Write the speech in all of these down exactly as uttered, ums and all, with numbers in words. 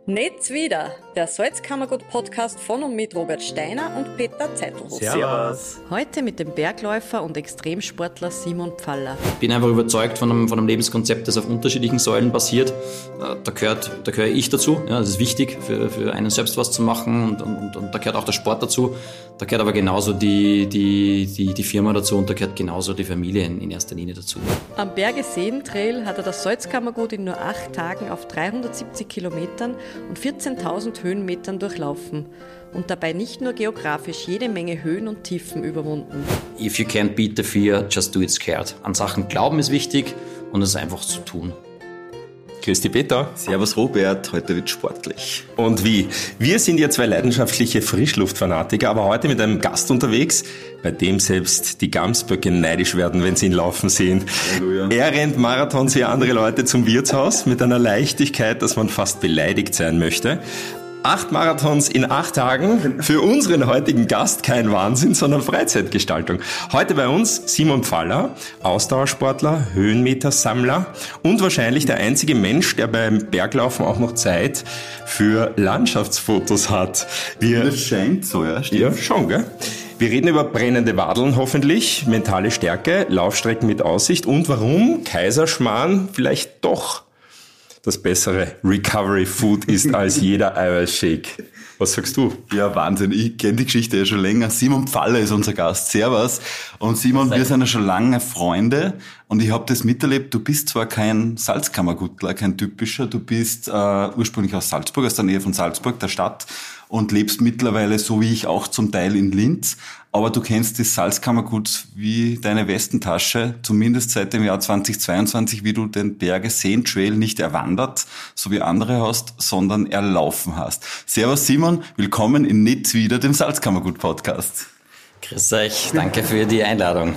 Netz wieder, der Salzkammergut-Podcast von und mit Robert Steiner und Peter Zeitelhoff. Servus. Heute mit dem Bergläufer und Extremsportler Simon Pfaller. Ich bin einfach überzeugt von einem, von einem Lebenskonzept, das auf unterschiedlichen Säulen basiert. Da gehört, da gehöre ich dazu. Ja, das ist wichtig, für, für einen selbst was zu machen und, und, und da gehört auch der Sport dazu. Da gehört aber genauso die, die, die, die Firma dazu und da gehört genauso die Familie in, in erster Linie dazu. Am Berge-Seen-Trail hat er das Salzkammergut in nur acht Tagen auf dreihundertsiebzig Kilometern und vierzehntausend Höhenmetern durchlaufen und dabei nicht nur geografisch jede Menge Höhen und Tiefen überwunden. If you can't beat the fear, just do it scared. An Sachen glauben ist wichtig und es einfach zu tun. Grüß dich, Peter. Servus, Robert. Heute wird sportlich. Und wie? Wir sind ja zwei leidenschaftliche Frischluftfanatiker, aber heute mit einem Gast unterwegs, bei dem selbst die Gamsböcke neidisch werden, wenn sie ihn laufen sehen. Halleluja. Er rennt Marathons wie andere Leute zum Wirtshaus mit einer Leichtigkeit, dass man fast beleidigt sein möchte. Acht Marathons in acht Tagen, für unseren heutigen Gast kein Wahnsinn, sondern Freizeitgestaltung. Heute bei uns Simon Pfaller, Ausdauersportler, Höhenmetersammler und wahrscheinlich der einzige Mensch, der beim Berglaufen auch noch Zeit für Landschaftsfotos hat. Wir, Das scheint so, ja, stimmt. ja, schon, gell? Wir reden über brennende Wadeln hoffentlich, mentale Stärke, Laufstrecken mit Aussicht und warum Kaiserschmarrn vielleicht doch das bessere Recovery-Food ist als jeder Eiweißshake. Was sagst du? Ja, Wahnsinn. Ich kenne die Geschichte ja schon länger. Simon Pfaller ist unser Gast. Servus. Und Simon, wir sind ja schon lange Freunde und ich habe das miterlebt. Du bist zwar kein Salzkammergutler, kein typischer. Du bist äh, ursprünglich aus Salzburg, aus der Nähe von Salzburg, der Stadt, und lebst mittlerweile, so wie ich auch, zum Teil in Linz. Aber du kennst das Salzkammergut wie deine Westentasche, zumindest seit dem Jahr zweitausendzweiundzwanzig, wie du den Berge-Seen-Trail nicht erwandert, so wie andere hast, sondern erlaufen hast. Servus Simon, willkommen in Netz wieder, dem Salzkammergut-Podcast. Grüß euch, danke für die Einladung.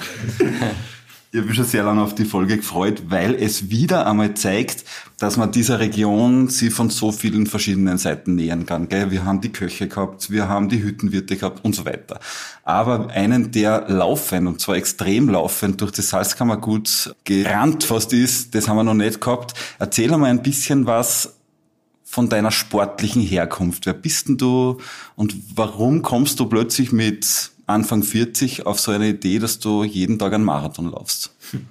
Ich habe mich schon sehr lange auf die Folge gefreut, weil es wieder einmal zeigt, dass man dieser Region sie von so vielen verschiedenen Seiten nähern kann. Gell? Wir haben die Köche gehabt, wir haben die Hüttenwirte gehabt und so weiter. Aber einen, der laufend, und zwar extrem laufend, durch das Salzkammergut gerannt fast ist, das haben wir noch nicht gehabt. Erzähl einmal ein bisschen was von deiner sportlichen Herkunft. Wer bist denn du und warum kommst du plötzlich mit Anfang vierzig auf so eine Idee, dass du jeden Tag einen Marathon laufst?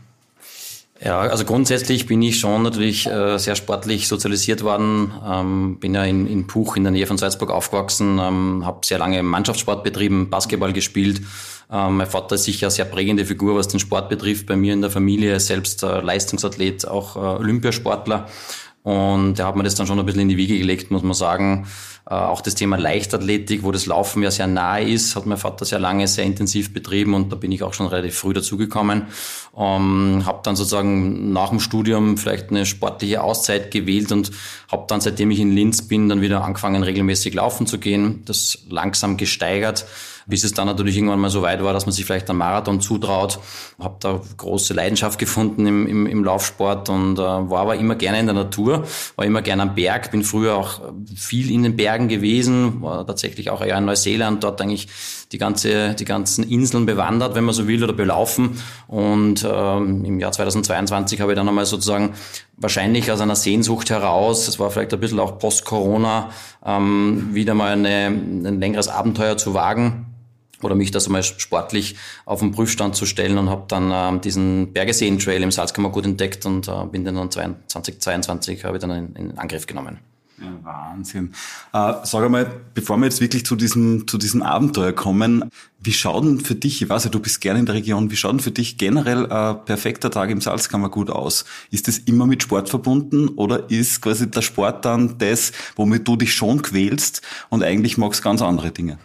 Ja, also grundsätzlich bin ich schon natürlich äh, sehr sportlich sozialisiert worden. Ähm, bin ja in, in Puch in der Nähe von Salzburg aufgewachsen, ähm, habe sehr lange Mannschaftssport betrieben, Basketball gespielt. Ähm, mein Vater ist sicher eine sehr prägende Figur, was den Sport betrifft. Bei mir in der Familie selbst äh, Leistungsathlet, auch äh, Olympiasportler. Und er hat mir das dann schon ein bisschen in die Wiege gelegt, muss man sagen. Äh, auch das Thema Leichtathletik, wo das Laufen ja sehr nahe ist, hat mein Vater sehr lange, sehr intensiv betrieben und da bin ich auch schon relativ früh dazugekommen. Ähm, habe dann sozusagen nach dem Studium vielleicht eine sportliche Auszeit gewählt und habe dann, seitdem ich in Linz bin, dann wieder angefangen, regelmäßig laufen zu gehen. Das langsam gesteigert, bis es dann natürlich irgendwann mal so weit war, dass man sich vielleicht einen Marathon zutraut. Habe da große Leidenschaft gefunden im, im, im Laufsport und äh, war aber immer gerne in der Natur, war immer gerne am Berg, bin früher auch viel in den Bergen gewesen, war tatsächlich auch eher in Neuseeland, dort eigentlich die ganze, die ganzen Inseln bewandert, wenn man so will, oder belaufen. Und ähm, im Jahr zweitausendzweiundzwanzig habe ich dann einmal sozusagen wahrscheinlich aus einer Sehnsucht heraus, das war vielleicht ein bisschen auch Post-Corona, ähm, wieder mal eine, ein längeres Abenteuer zu wagen oder mich das einmal sportlich auf den Prüfstand zu stellen und habe dann ähm, diesen Berge-Seen-Trail im Salzkammergut entdeckt und äh, bin den dann zweitausendzweiundzwanzig habe ich dann in, in Angriff genommen. Ja, Wahnsinn. Äh, sag einmal, bevor wir jetzt wirklich zu diesem, zu diesem Abenteuer kommen, wie schaut denn für dich, ich weiß ja, du bist gerne in der Region, wie schaut denn für dich generell ein perfekter Tag im Salzkammergut aus? Ist das immer mit Sport verbunden oder ist quasi der Sport dann das, womit du dich schon quälst und eigentlich magst ganz andere Dinge?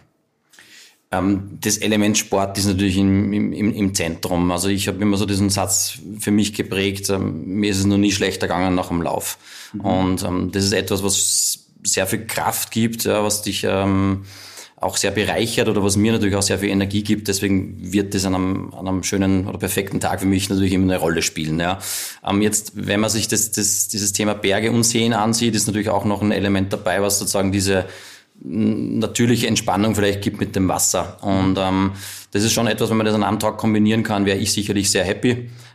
Das Element Sport ist natürlich im, im, im Zentrum. Also ich habe immer so diesen Satz für mich geprägt, ähm, mir ist es noch nie schlechter gegangen nach dem Lauf. Mhm. Und ähm, das ist etwas, was sehr viel Kraft gibt, ja, was dich ähm, auch sehr bereichert oder was mir natürlich auch sehr viel Energie gibt. Deswegen wird das an einem, an einem schönen oder perfekten Tag für mich natürlich immer eine Rolle spielen. Ja. Ähm, jetzt, wenn man sich das, das, dieses Thema Berge und Seen ansieht, ist natürlich auch noch ein Element dabei, was sozusagen diese natürliche Entspannung vielleicht gibt mit dem Wasser. Und ähm, das ist schon etwas, wenn man das an einem Tag kombinieren kann, wäre ich sicherlich sehr happy.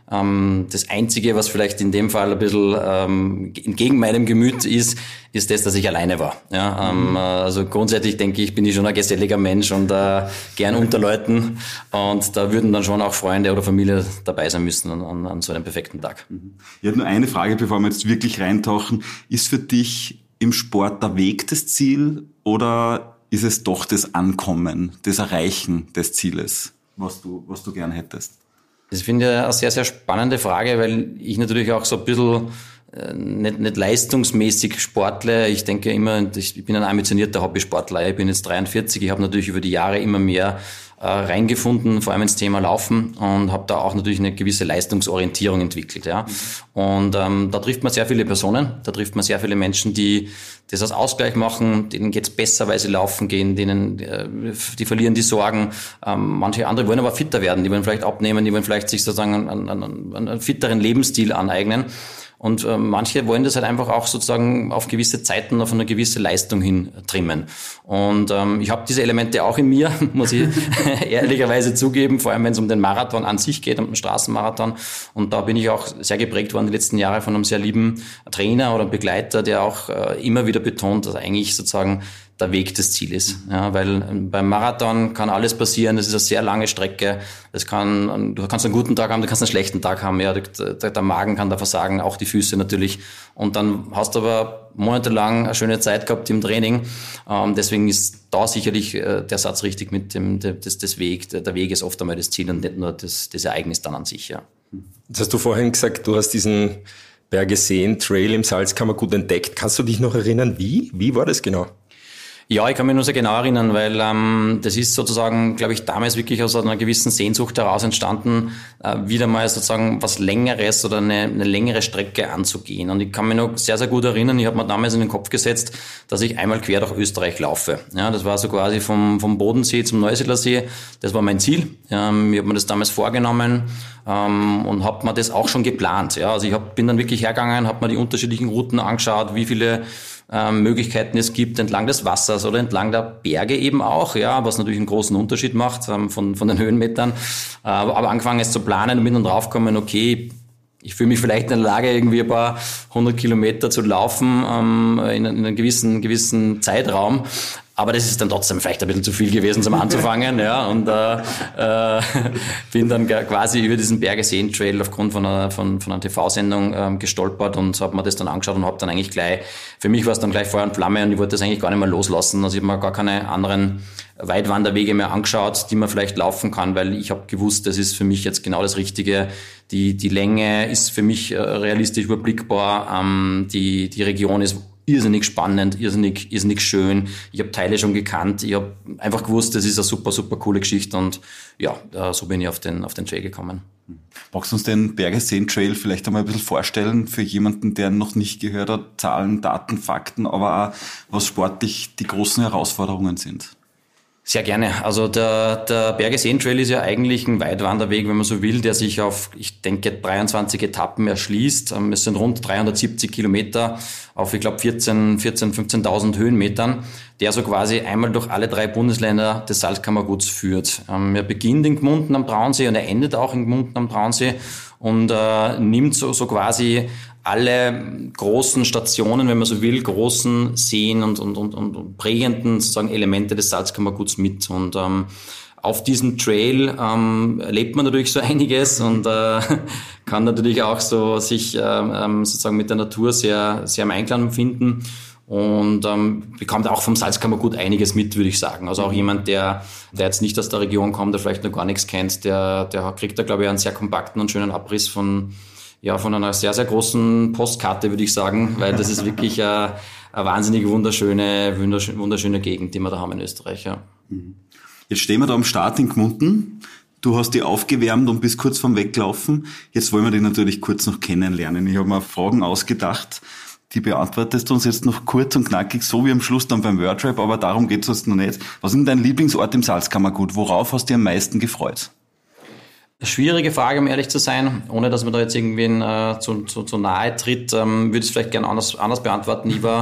Ähm, das Einzige, was vielleicht in dem Fall ein bisschen ähm, entgegen meinem Gemüt ist, ist das, dass ich alleine war. Ja, ähm, mhm. Also grundsätzlich denke ich, bin ich schon ein geselliger Mensch und äh, gern unter Leuten. Und da würden dann schon auch Freunde oder Familie dabei sein müssen an, an so einem perfekten Tag. Mhm. Ich habe nur eine Frage, bevor wir jetzt wirklich reintauchen. Ist für dich im Sport der Weg das Ziel oder ist es doch das Ankommen, das Erreichen des Zieles, was du, was du gern hättest? Das finde ich eine sehr, sehr spannende Frage, weil ich natürlich auch so ein bisschen äh, nicht, nicht leistungsmäßig sportle. Ich denke immer, ich bin ein ambitionierter Hobbysportler. Ich bin jetzt dreiundvierzig. Ich habe natürlich über die Jahre immer mehr äh, reingefunden, vor allem ins Thema Laufen, und habe da auch natürlich eine gewisse Leistungsorientierung entwickelt. Ja. Und ähm, da trifft man sehr viele Personen, da trifft man sehr viele Menschen, die das als Ausgleich machen, denen geht's besser, weil sie laufen gehen, denen äh, die verlieren die Sorgen. Ähm, manche andere wollen aber fitter werden, die wollen vielleicht abnehmen, die wollen vielleicht sich sozusagen einen, einen, einen fitteren Lebensstil aneignen. Und äh, manche wollen das halt einfach auch sozusagen auf gewisse Zeiten, auf eine gewisse Leistung hin trimmen. Und ähm, ich habe diese Elemente auch in mir, muss ich ehrlicherweise zugeben, vor allem wenn es um den Marathon an sich geht, um den Straßenmarathon. Und da bin ich auch sehr geprägt worden die letzten Jahre von einem sehr lieben Trainer oder Begleiter, der auch äh, immer wieder betont, dass eigentlich sozusagen der Weg das Ziel ist. Ja, weil beim Marathon kann alles passieren. Das ist eine sehr lange Strecke. Das kann, du kannst einen guten Tag haben, du kannst einen schlechten Tag haben. Ja, der, der Magen kann da versagen, auch die Füße natürlich. Und dann hast du aber monatelang eine schöne Zeit gehabt im Training. Ähm, deswegen ist da sicherlich äh, der Satz richtig mit dem, das, das Weg. Der, der Weg ist oft einmal das Ziel und nicht nur das, das Ereignis dann an sich. Ja. Jetzt hast du vorhin gesagt, du hast diesen Bergeseen-Trail im Salzkammergut entdeckt. Kannst du dich noch erinnern, wie? Wie war das genau? Ja, ich kann mich nur sehr genau erinnern, weil ähm, das ist sozusagen, glaube ich, damals wirklich aus einer gewissen Sehnsucht heraus entstanden, äh, wieder mal sozusagen was Längeres oder eine, eine längere Strecke anzugehen. Und ich kann mich noch sehr, sehr gut erinnern, ich habe mir damals in den Kopf gesetzt, dass ich einmal quer durch Österreich laufe. Ja, das war so quasi vom, vom Bodensee zum Neusiedler See. Das war mein Ziel. Ähm, ich habe mir das damals vorgenommen ähm, und habe mir das auch schon geplant. Ja, also ich hab, bin dann wirklich hergegangen, habe mir die unterschiedlichen Routen angeschaut, wie viele Ähm, Möglichkeiten es gibt entlang des Wassers oder entlang der Berge eben auch, ja, was natürlich einen großen Unterschied macht ähm, von von den Höhenmetern. Äh, aber angefangen es zu planen und bin dann draufgekommen, okay, ich fühle mich vielleicht in der Lage, irgendwie ein paar hundert Kilometer zu laufen ähm, in, in einem gewissen gewissen Zeitraum. Aber das ist dann trotzdem vielleicht ein bisschen zu viel gewesen zum Anzufangen, ja, und äh, äh, bin dann quasi über diesen Bergeseen-Trail aufgrund von einer, von, von einer T V-Sendung ähm, gestolpert und habe mir das dann angeschaut und habe dann eigentlich gleich, für mich war es dann gleich Feuer und Flamme und ich wollte das eigentlich gar nicht mehr loslassen. Also ich habe mir gar keine anderen Weitwanderwege mehr angeschaut, die man vielleicht laufen kann, weil ich habe gewusst, das ist für mich jetzt genau das Richtige. Die die Länge ist für mich äh, realistisch überblickbar, ähm, die die Region ist irrsinnig spannend, irrsinnig, irrsinnig schön. Ich habe Teile schon gekannt. Ich habe einfach gewusst, das ist eine super, super coole Geschichte und ja, so bin ich auf den, auf den Trail gekommen. Magst du uns den Bergeseen-Trail vielleicht einmal ein bisschen vorstellen für jemanden, der noch nicht gehört hat, Zahlen, Daten, Fakten, aber auch was sportlich die großen Herausforderungen sind? Sehr gerne. Also der, der Bergeseen-Trail ist ja eigentlich ein Weitwanderweg, wenn man so will, der sich auf, ich denke, dreiundzwanzig Etappen erschließt. Es sind rund dreihundertsiebzig Kilometer auf, ich glaube, vierzehn, vierzehn, fünfzehntausend Höhenmetern, der so quasi einmal durch alle drei Bundesländer des Salzkammerguts führt. Er beginnt in Gmunden am Traunsee und er endet auch in Gmunden am Traunsee und äh, nimmt so, so quasi alle großen Stationen, wenn man so will, großen Seen und, und, und, und prägenden sozusagen Elemente des Salzkammerguts mit. Und ähm, auf diesem Trail ähm, erlebt man natürlich so einiges und äh, kann natürlich auch so sich ähm, sozusagen mit der Natur sehr, sehr im Einklang finden. Und ähm, bekommt auch vom Salzkammergut einiges mit, würde ich sagen. Also auch jemand, der der jetzt nicht aus der Region kommt, der vielleicht noch gar nichts kennt, der der kriegt da, glaube ich, einen sehr kompakten und schönen Abriss von ja von einer sehr, sehr großen Postkarte, würde ich sagen, weil das ist wirklich eine, eine wahnsinnig wunderschöne, wunderschöne, wunderschöne Gegend, die wir da haben in Österreich. Ja. Jetzt stehen wir da am Start in Gmunden. Du hast dich aufgewärmt und bist kurz vorm Weglaufen. Jetzt wollen wir dich natürlich kurz noch kennenlernen. Ich habe mir Fragen ausgedacht, die beantwortest du uns jetzt noch kurz und knackig, so wie am Schluss dann beim Wordrap, aber darum geht es uns noch nicht. Was ist denn dein Lieblingsort im Salzkammergut? Worauf hast du dich am meisten gefreut? Schwierige Frage, um ehrlich zu sein, ohne dass man da jetzt irgendwen äh, zu, zu, zu nahe tritt, ähm, würde ich es vielleicht gerne anders, anders beantworten. Ich war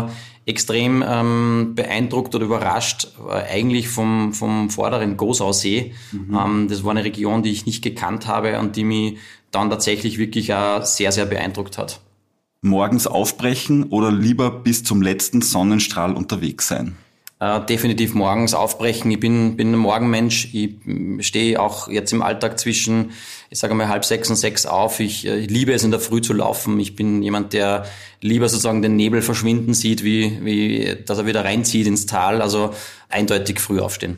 extrem ähm, beeindruckt oder überrascht, äh, eigentlich vom, vom vorderen Gosausee. Mhm. Ähm, das war eine Region, die ich nicht gekannt habe und die mich dann tatsächlich wirklich auch sehr, sehr beeindruckt hat. Morgens aufbrechen oder lieber bis zum letzten Sonnenstrahl unterwegs sein? Äh, definitiv morgens aufbrechen. Ich bin, bin ein Morgenmensch. Ich stehe auch jetzt im Alltag zwischen, ich sage mal, halb sechs und sechs auf. Ich, ich liebe es, in der Früh zu laufen. Ich bin jemand, der lieber sozusagen den Nebel verschwinden sieht, wie, wie dass er wieder reinzieht ins Tal. Also eindeutig früh aufstehen.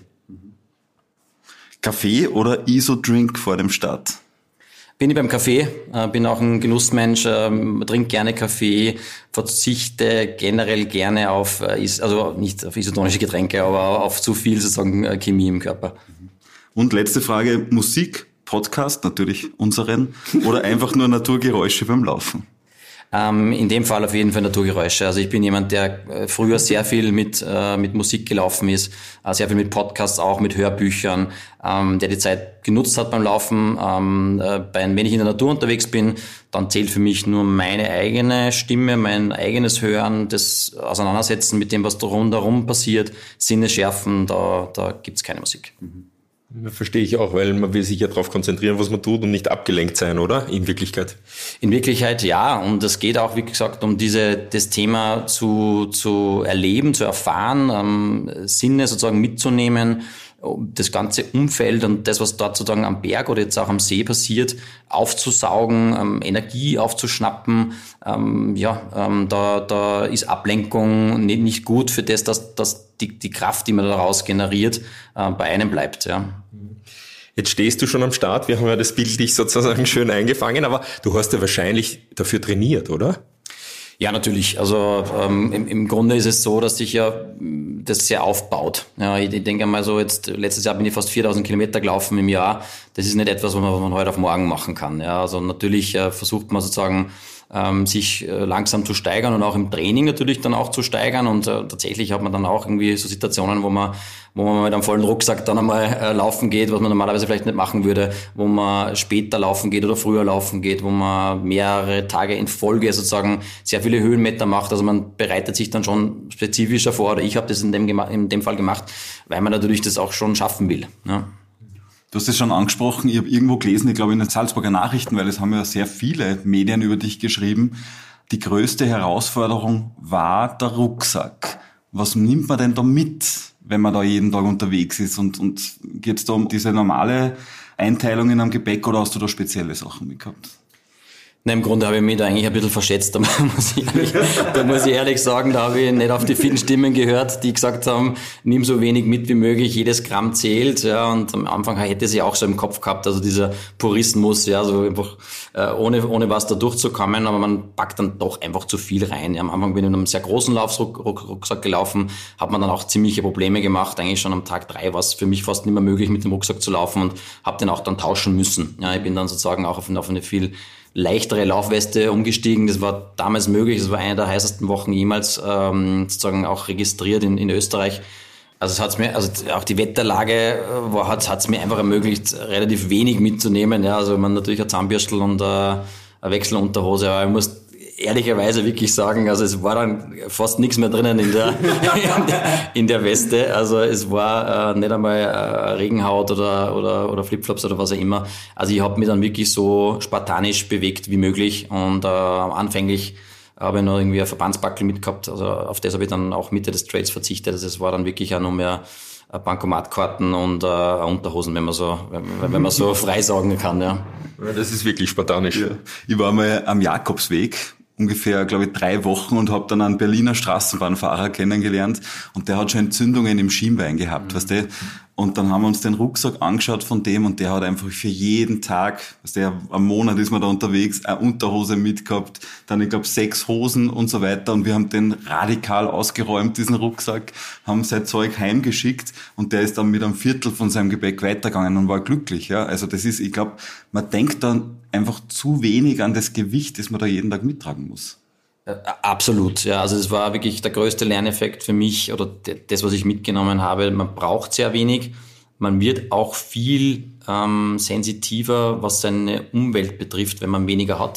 Kaffee oder Isodrink vor dem Start? Bin ich beim Kaffee, äh, bin auch ein Genussmensch, ähm, trinke gerne Kaffee, verzichte generell gerne auf, äh, is- also nicht auf isotonische Getränke, aber auf zu viel sozusagen äh, Chemie im Körper. Und letzte Frage, Musik, Podcast, natürlich unseren, oder einfach nur Naturgeräusche beim Laufen? Ähm, in dem Fall auf jeden Fall Naturgeräusche. Also ich bin jemand, der äh, früher sehr viel mit äh, mit Musik gelaufen ist, äh, sehr viel mit Podcasts, auch mit Hörbüchern, ähm, der die Zeit genutzt hat beim Laufen. Ähm, äh, bei, wenn ich in der Natur unterwegs bin, dann zählt für mich nur meine eigene Stimme, mein eigenes Hören, das Auseinandersetzen mit dem, was da rundherum passiert, Sinne schärfen, da, da gibt's keine Musik. Mhm. Verstehe ich auch, weil man will sich ja darauf konzentrieren, was man tut und nicht abgelenkt sein, oder? In Wirklichkeit. In Wirklichkeit ja, und es geht auch, wie gesagt, um diese das Thema zu zu erleben, zu erfahren, ähm, Sinne sozusagen mitzunehmen, das ganze Umfeld und das, was dort sozusagen am Berg oder jetzt auch am See passiert, aufzusaugen, ähm, Energie aufzuschnappen. Ähm, ja, ähm, da da ist Ablenkung nicht, nicht gut für das, dass, dass die, die Kraft, die man daraus generiert, äh, bei einem bleibt. Ja. Jetzt stehst du schon am Start, wir haben ja das Bild dich sozusagen schön eingefangen, aber du hast ja wahrscheinlich dafür trainiert, oder? Ja, natürlich. Also ähm, im, im Grunde ist es so, dass sich ja das sehr aufbaut. Ja, ich, ich denke mal so, jetzt letztes Jahr bin ich fast viertausend Kilometer gelaufen im Jahr. Das ist nicht etwas, was man, was man heute auf morgen machen kann. Ja, also natürlich äh, versucht man sozusagen ähm, sich äh, langsam zu steigern und auch im Training natürlich dann auch zu steigern. Und äh, tatsächlich hat man dann auch irgendwie so Situationen, wo man wo man mit einem vollen Rucksack dann einmal äh, laufen geht, was man normalerweise vielleicht nicht machen würde, wo man später laufen geht oder früher laufen geht, wo man mehrere Tage in Folge sozusagen sehr viele Höhenmeter macht. Also man bereitet sich dann schon spezifischer vor, oder ich habe das in dem, in dem Fall gemacht, weil man natürlich das auch schon schaffen will. Ja. Du hast es schon angesprochen, ich habe irgendwo gelesen, ich glaube in den Salzburger Nachrichten, weil es haben ja sehr viele Medien über dich geschrieben, die größte Herausforderung war der Rucksack. Was nimmt man denn da mit, wenn man da jeden Tag unterwegs ist? Und, und geht es da um diese normale Einteilung in einem Gepäck oder hast du da spezielle Sachen mitgehabt? Na, im Grunde habe ich mich da eigentlich ein bisschen verschätzt, da muss ich ehrlich, da muss ich ehrlich sagen, da habe ich nicht auf die vielen Stimmen gehört, die gesagt haben, nimm so wenig mit wie möglich, jedes Gramm zählt, ja, und am Anfang hätte sie auch so im Kopf gehabt, also dieser Purismus, ja, so einfach, äh, ohne, ohne was da durchzukommen, aber man packt dann doch einfach zu viel rein. Ja, am Anfang bin ich mit einem sehr großen Laufrucksack gelaufen, hat man dann auch ziemliche Probleme gemacht, eigentlich schon am Tag drei war es für mich fast nicht mehr möglich, mit dem Rucksack zu laufen und habe den auch dann tauschen müssen. Ja, ich bin dann sozusagen auch auf eine, auf eine viel leichtere Laufweste umgestiegen. Das war damals möglich. Das war eine der heißesten Wochen jemals ähm, sozusagen auch registriert in, in Österreich. Also es hat's mir, also auch die Wetterlage war, hat es mir einfach ermöglicht, relativ wenig mitzunehmen. Ja, also man natürlich ein Zahnbürstel und äh, eine Wechselunterhose. Aber ich muss ehrlicherweise wirklich sagen, also es war dann fast nichts mehr drinnen in der in der, in der Weste. Also es war äh, nicht einmal äh, Regenhaut oder oder oder Flipflops oder was auch immer. Also ich habe mich dann wirklich so spartanisch bewegt wie möglich und äh, anfänglich habe ich noch irgendwie ein Verbandspackel mitgehabt. Also auf das habe ich dann auch Mitte des Trails verzichtet. Also es war dann wirklich auch nur mehr Bankomatkarten und äh, Unterhosen, wenn man so wenn, wenn man so frei sagen kann. Ja. Das ist wirklich spartanisch. Ja. Ich war mal am Jakobsweg, ungefähr, glaube ich, drei Wochen und habe dann einen Berliner Straßenbahnfahrer kennengelernt und der hat schon Entzündungen im Schienbein gehabt, mhm. weißt du? Und dann haben wir uns den Rucksack angeschaut von dem und der hat einfach für jeden Tag, weißt du, am Monat ist man da unterwegs, eine Unterhose mitgehabt, dann ich glaube sechs Hosen und so weiter und wir haben den radikal ausgeräumt, diesen Rucksack, haben sein Zeug heimgeschickt und der ist dann mit einem Viertel von seinem Gepäck weitergegangen und war glücklich, ja. Also das ist, ich glaube, man denkt dann einfach zu wenig an das Gewicht, das man da jeden Tag mittragen muss. Absolut, ja. Also es war wirklich der größte Lerneffekt für mich oder das, was ich mitgenommen habe. Man braucht sehr wenig. Man wird auch viel ähm, sensitiver, was seine Umwelt betrifft, wenn man weniger hat.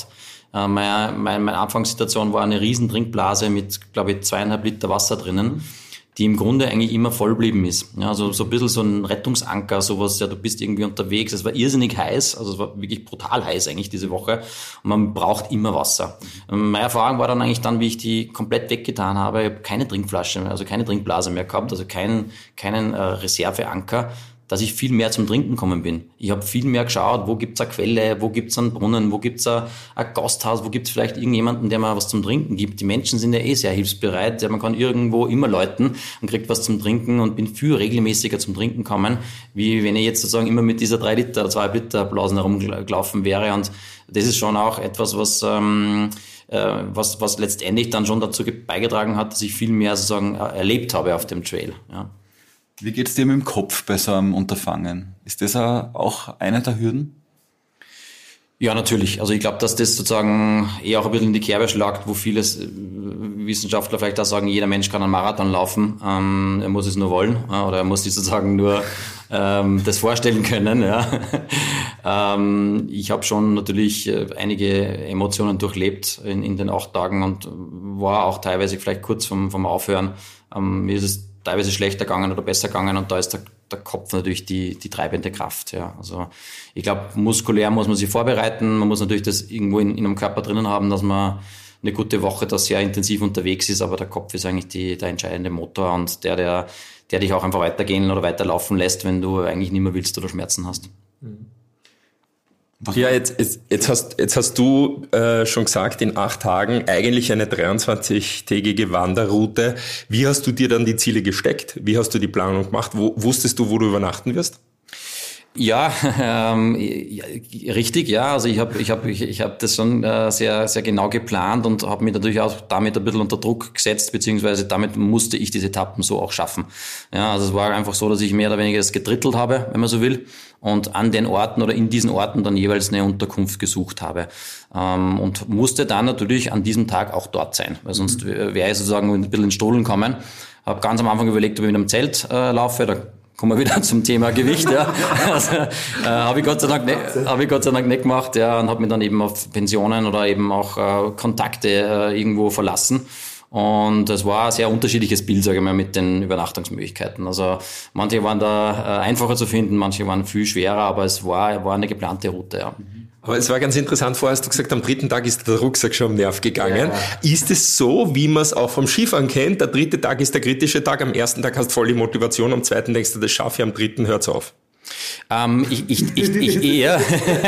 Äh, meine, meine, meine Anfangssituation war eine riesen Trinkblase mit, glaube ich, zweieinhalb Liter Wasser drinnen, die im Grunde eigentlich immer voll geblieben ist. Ja, also so ein bisschen so ein Rettungsanker, sowas, ja, du bist irgendwie unterwegs. Es war irrsinnig heiß, also es war wirklich brutal heiß eigentlich diese Woche und man braucht immer Wasser. Mhm. Meine Erfahrung war dann eigentlich dann, wie ich die komplett weggetan habe, ich habe keine Trinkflasche mehr, also keine Trinkblase mehr gehabt, also keinen, keinen äh, Reserveanker, dass ich viel mehr zum Trinken kommen bin. Ich habe viel mehr geschaut, wo gibt's eine Quelle, wo gibt's einen Brunnen, wo gibt's ein, ein Gasthaus, wo gibt's vielleicht irgendjemanden, der mir was zum Trinken gibt. Die Menschen sind ja eh sehr hilfsbereit, ja, man kann irgendwo immer läuten und kriegt was zum Trinken und bin viel regelmäßiger zum Trinken kommen, wie wenn ich jetzt sozusagen immer mit dieser drei Liter oder zwei Liter Blasen herumgelaufen wäre. Und das ist schon auch etwas, was ähm, äh, was was letztendlich dann schon dazu beigetragen hat, dass ich viel mehr sozusagen erlebt habe auf dem Trail. Ja. Wie geht's dir mit dem Kopf bei so einem Unterfangen? Ist das auch eine der Hürden? Ja, natürlich. Also ich glaube, dass das sozusagen eher auch ein bisschen in die Kerbe schlagt, wo viele Wissenschaftler vielleicht auch sagen, jeder Mensch kann einen Marathon laufen, ähm, er muss es nur wollen, äh, oder er muss sich sozusagen nur ähm, das vorstellen können. Ja. ähm, ich habe schon natürlich einige Emotionen durchlebt in, in den acht Tagen und war auch teilweise vielleicht kurz vom, vom Aufhören. Ähm, mir ist es teilweise schlechter gegangen oder besser gegangen und da ist der, der Kopf natürlich die, die treibende Kraft. Ja. Also ich glaube, muskulär muss man sich vorbereiten, man muss natürlich das irgendwo in, in einem Körper drinnen haben, dass man eine gute Woche da sehr intensiv unterwegs ist, aber der Kopf ist eigentlich die, der entscheidende Motor und der, der, der dich auch einfach weitergehen oder weiterlaufen lässt, wenn du eigentlich nicht mehr willst oder Schmerzen hast. Mhm. Ja, jetzt, jetzt, jetzt, hast, jetzt hast du äh, schon gesagt, in acht Tagen eigentlich eine dreiundzwanzigtägige Wanderroute. Wie hast du dir dann die Ziele gesteckt? Wie hast du die Planung gemacht? Wo, wusstest du, wo du übernachten wirst? Ja, ähm, ja, richtig, ja. Also ich habe ich hab, ich, ich hab das schon äh, sehr sehr genau geplant und habe mich natürlich auch damit ein bisschen unter Druck gesetzt, beziehungsweise damit musste ich diese Etappen so auch schaffen. Ja, also es war einfach so, dass ich mehr oder weniger das gedrittelt habe, wenn man so will, und an den Orten oder in diesen Orten dann jeweils eine Unterkunft gesucht habe. Ähm, und musste dann natürlich an diesem Tag auch dort sein, weil sonst wäre ich sozusagen ein bisschen ins Stodeln kommen. Habe ganz am Anfang überlegt, ob ich mit einem Zelt äh, laufe, da kommen wir wieder zum Thema Gewicht, ja. Also, äh, habe ich Gott sei Dank nicht, habe ich Gott sei Dank nicht gemacht, ja, und habe mich dann eben auf Pensionen oder eben auch äh, Kontakte äh, irgendwo verlassen. Und es war ein sehr unterschiedliches Bild, sage ich mal, mit den Übernachtungsmöglichkeiten. Also manche waren da äh, einfacher zu finden, manche waren viel schwerer, aber es war war eine geplante Route, ja. Aber es war ganz interessant, vorher hast du gesagt, am dritten Tag ist der Rucksack schon am Nerv gegangen. Ja. Ist es so, wie man es auch vom Skifahren kennt? Der dritte Tag ist der kritische Tag, am ersten Tag hast du voll die Motivation, am zweiten denkst du, das schaffe ich, am dritten hört's auf. Ähm, ich, ich, ich, ich eher.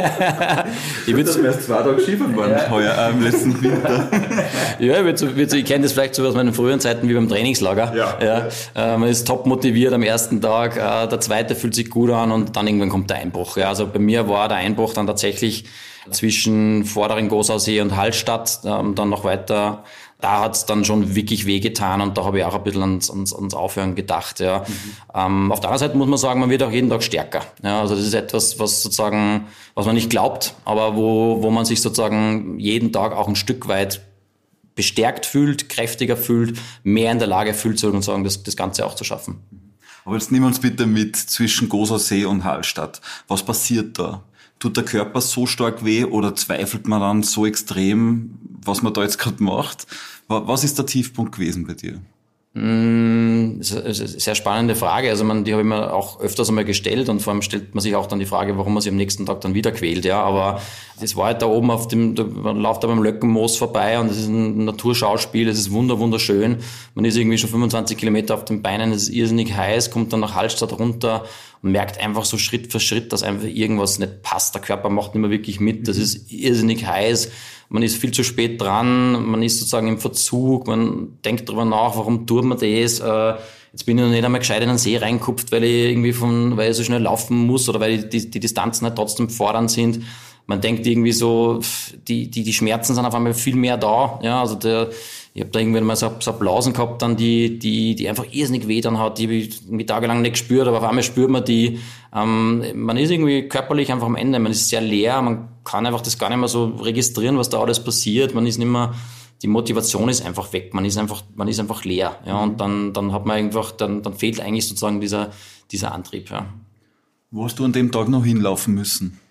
ich würde zum erst zwei Tage Skifahren waren, ja. heuer äh, im letzten Winter. Ja, ich, würd so, würd so, ich kenne das vielleicht so aus meinen früheren Zeiten wie beim Trainingslager. Ja. Ja, äh, man ist top motiviert am ersten Tag, äh, der zweite fühlt sich gut an und dann irgendwann kommt der Einbruch. Ja, also bei mir war der Einbruch dann tatsächlich zwischen Vorderen Gosausee und Hallstatt, ähm, dann noch weiter. Da hat's dann schon wirklich wehgetan und da habe ich auch ein bisschen ans, ans, ans Aufhören gedacht. Ja. Mhm. Ähm, auf der anderen Seite muss man sagen, man wird auch jeden Tag stärker. Ja, also das ist etwas, was sozusagen, was man nicht glaubt, aber wo, wo man sich sozusagen jeden Tag auch ein Stück weit bestärkt fühlt, kräftiger fühlt, mehr in der Lage fühlt, sozusagen das, das Ganze auch zu schaffen. Aber jetzt nehmen wir uns bitte mit zwischen Gosausee und Hallstatt. Was passiert da? Tut der Körper so stark weh oder zweifelt man dann so extrem, was man da jetzt gerade macht? Was ist der Tiefpunkt gewesen bei dir? Mm, das ist eine sehr spannende Frage. Also man, die habe ich mir auch öfters einmal gestellt und vor allem stellt man sich auch dann die Frage, warum man sich am nächsten Tag dann wieder quält. Ja, aber das war halt da oben auf dem, da, man läuft da beim Löckenmoos vorbei und es ist ein Naturschauspiel, es ist wunder wunderschön. Man ist irgendwie schon fünfundzwanzig Kilometer auf den Beinen, es ist irrsinnig heiß, kommt dann nach Hallstatt runter und merkt einfach so Schritt für Schritt, dass einfach irgendwas nicht passt. Der Körper macht nicht mehr wirklich mit, das ist irrsinnig heiß. Man ist viel zu spät dran, man ist sozusagen im Verzug, man denkt drüber nach, warum tut man das? Äh, jetzt bin ich noch nicht einmal gescheit in den See reingekupft, weil ich irgendwie von, weil ich so schnell laufen muss oder weil die, die Distanzen halt trotzdem fordernd sind. Man denkt irgendwie so, die, die, die Schmerzen sind auf einmal viel mehr da. Ja, also der, ich habe da irgendwann mal so, so Blasen gehabt, dann die, die, die einfach irrsinnig weh dann hat, die habe ich irgendwie tagelang nicht gespürt, aber auf einmal spürt man die. Ähm, man ist irgendwie körperlich einfach am Ende, man ist sehr leer, man kann einfach das gar nicht mehr so registrieren, was da alles passiert. Man ist nicht mehr, die Motivation ist einfach weg, man ist einfach, man ist einfach leer. Ja, und dann, dann hat man einfach, dann, dann fehlt eigentlich sozusagen dieser, dieser Antrieb. Ja. Wo hast du an dem Tag noch hinlaufen müssen?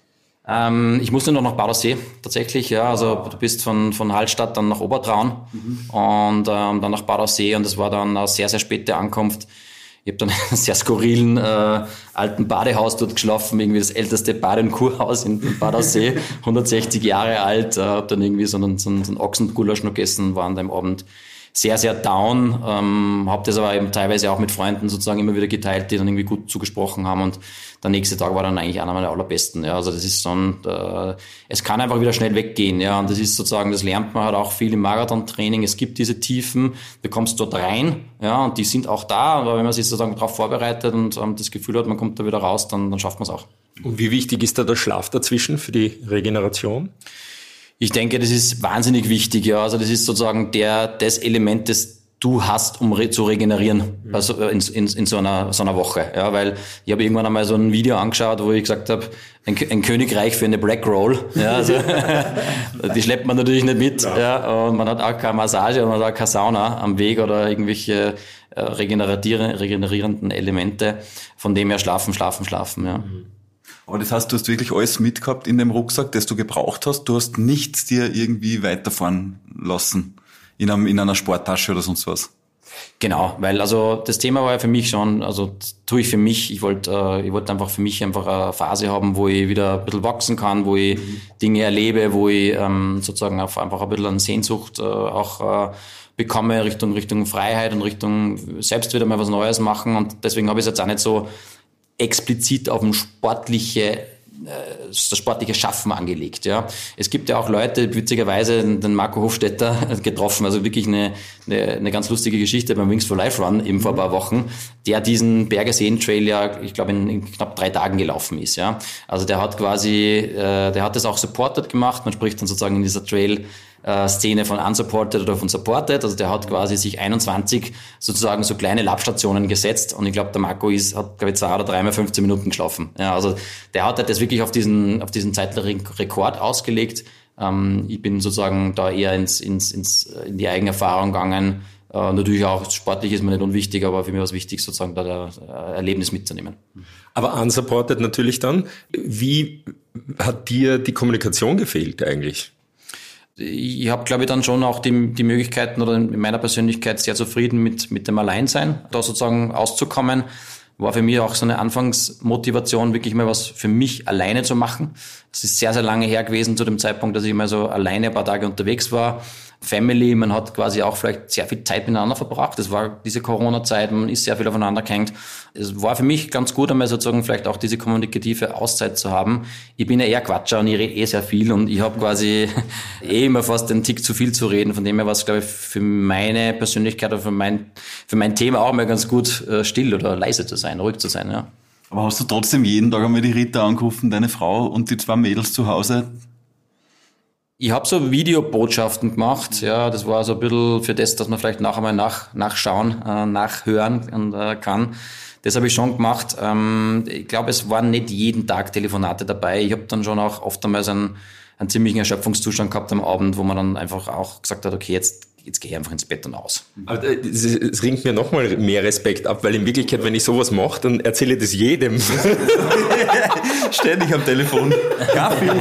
Ähm, ich musste noch nach Badersee, tatsächlich, ja. Also du bist von, von Hallstatt dann nach Obertraun mhm. und ähm, dann nach Badersee und das war dann eine sehr, sehr späte Ankunft. Ich habe dann in einem sehr skurrilen äh, alten Badehaus dort geschlafen, irgendwie das älteste Bade- und Kurhaus in, in Badersee, hundertsechzig Jahre alt, äh, habe dann irgendwie so einen, so einen, so einen Ochsengulasch noch gegessen, war an dem Abend sehr, sehr down, ähm, habe das aber eben teilweise auch mit Freunden sozusagen immer wieder geteilt, die dann irgendwie gut zugesprochen haben und der nächste Tag war dann eigentlich einer meiner allerbesten, ja, also das ist so ein, äh, es kann einfach wieder schnell weggehen, ja, und das ist sozusagen, das lernt man halt auch viel im Marathon-Training, es gibt diese Tiefen, du kommst dort rein, ja, und die sind auch da, aber wenn man sich sozusagen darauf vorbereitet und ähm, das Gefühl hat, man kommt da wieder raus, dann, dann schafft man es auch. Und wie wichtig ist da der Schlaf dazwischen für die Regeneration? Ich denke, das ist wahnsinnig wichtig, ja. Also das ist sozusagen der, das Element, das du hast, um re- zu regenerieren, mhm. also in, in, in so einer, so einer Woche, ja. Weil ich habe irgendwann einmal so ein Video angeschaut, wo ich gesagt habe, ein, ein Königreich für eine Black Roll, ja. Also die schleppt man natürlich nicht mit, ja. ja. Und man hat auch keine Massage und man hat auch keine Sauna am Weg oder irgendwelche äh, regenerierenden Elemente. Von dem her schlafen, schlafen, schlafen, ja. Mhm. Aber das heißt, du hast wirklich alles mitgehabt in dem Rucksack, das du gebraucht hast. Du hast nichts dir irgendwie weiterfahren lassen in, einem, in einer Sporttasche oder sonst was. Genau, weil also das Thema war ja für mich schon, also tue ich für mich, ich wollte äh, ich wollte einfach für mich einfach eine Phase haben, wo ich wieder ein bisschen wachsen kann, wo ich mhm. Dinge erlebe, wo ich ähm, sozusagen auf einfach ein bisschen an Sehnsucht äh, auch äh, bekomme Richtung Richtung Freiheit und Richtung selbst wieder mal was Neues machen und deswegen habe ich es jetzt auch nicht so explizit auf ein sportliche, das sportliche Schaffen angelegt, ja. Es gibt ja auch Leute, witzigerweise den Marco Hofstetter getroffen, also wirklich eine, eine, eine ganz lustige Geschichte beim Wings for Life Run eben vor ein paar Wochen, der diesen Bergerseen Trail ja, ich glaube, in, in knapp drei Tagen gelaufen ist, ja. Also der hat quasi, äh, der hat das auch supported gemacht, man spricht dann sozusagen in dieser Trail Szene von unsupported oder von supported, also der hat quasi sich einundzwanzig sozusagen so kleine Labstationen gesetzt und ich glaube, der Marco ist, hat glaube ich zwei oder dreimal fünfzehn Minuten geschlafen. Ja, also der hat halt das wirklich auf diesen, auf diesen zeitlichen Rekord ausgelegt. Ähm, ich bin sozusagen da eher ins, ins, ins, in die Eigenerfahrung gegangen. Äh, natürlich auch sportlich ist mir nicht unwichtig, aber für mich war es wichtig, sozusagen da das Erlebnis mitzunehmen. Aber unsupported natürlich dann. Wie hat dir die Kommunikation gefehlt eigentlich? Ich habe, glaube ich, dann schon auch die, die Möglichkeiten oder in meiner Persönlichkeit sehr zufrieden mit, mit dem Alleinsein, da sozusagen auszukommen. War für mich auch so eine Anfangsmotivation, wirklich mal was für mich alleine zu machen. Es ist sehr, sehr lange her gewesen zu dem Zeitpunkt, dass ich mal so alleine ein paar Tage unterwegs war. Family, man hat quasi auch vielleicht sehr viel Zeit miteinander verbracht. Das war diese Corona-Zeit, man ist sehr viel aufeinander gehängt. Es war für mich ganz gut, einmal sozusagen vielleicht auch diese kommunikative Auszeit zu haben. Ich bin ja eher Quatscher und ich rede eh sehr viel und ich habe quasi eh immer fast den Tick zu viel zu reden. Von dem her war es, glaube ich, für meine Persönlichkeit oder für mein, für mein Thema auch mal ganz gut, still oder leise zu sein, ruhig zu sein, ja. Aber hast du trotzdem jeden Tag einmal die Rita angerufen, deine Frau und die zwei Mädels zu Hause? Ich habe so Videobotschaften gemacht, ja, das war so ein bisschen für das, dass man vielleicht nachher mal nach, nachschauen, äh, nachhören äh, kann. Das habe ich schon gemacht. Ähm, ich glaube, es waren nicht jeden Tag Telefonate dabei. Ich habe dann schon auch oft einmal so einen, einen ziemlichen Erschöpfungszustand gehabt am Abend, wo man dann einfach auch gesagt hat, okay, jetzt jetzt gehe ich einfach ins Bett und aus. Aber es, es ringt mir nochmal mehr Respekt ab, weil in Wirklichkeit, wenn ich sowas mache, dann erzähle ich das jedem. Ständig am Telefon. Kaffee.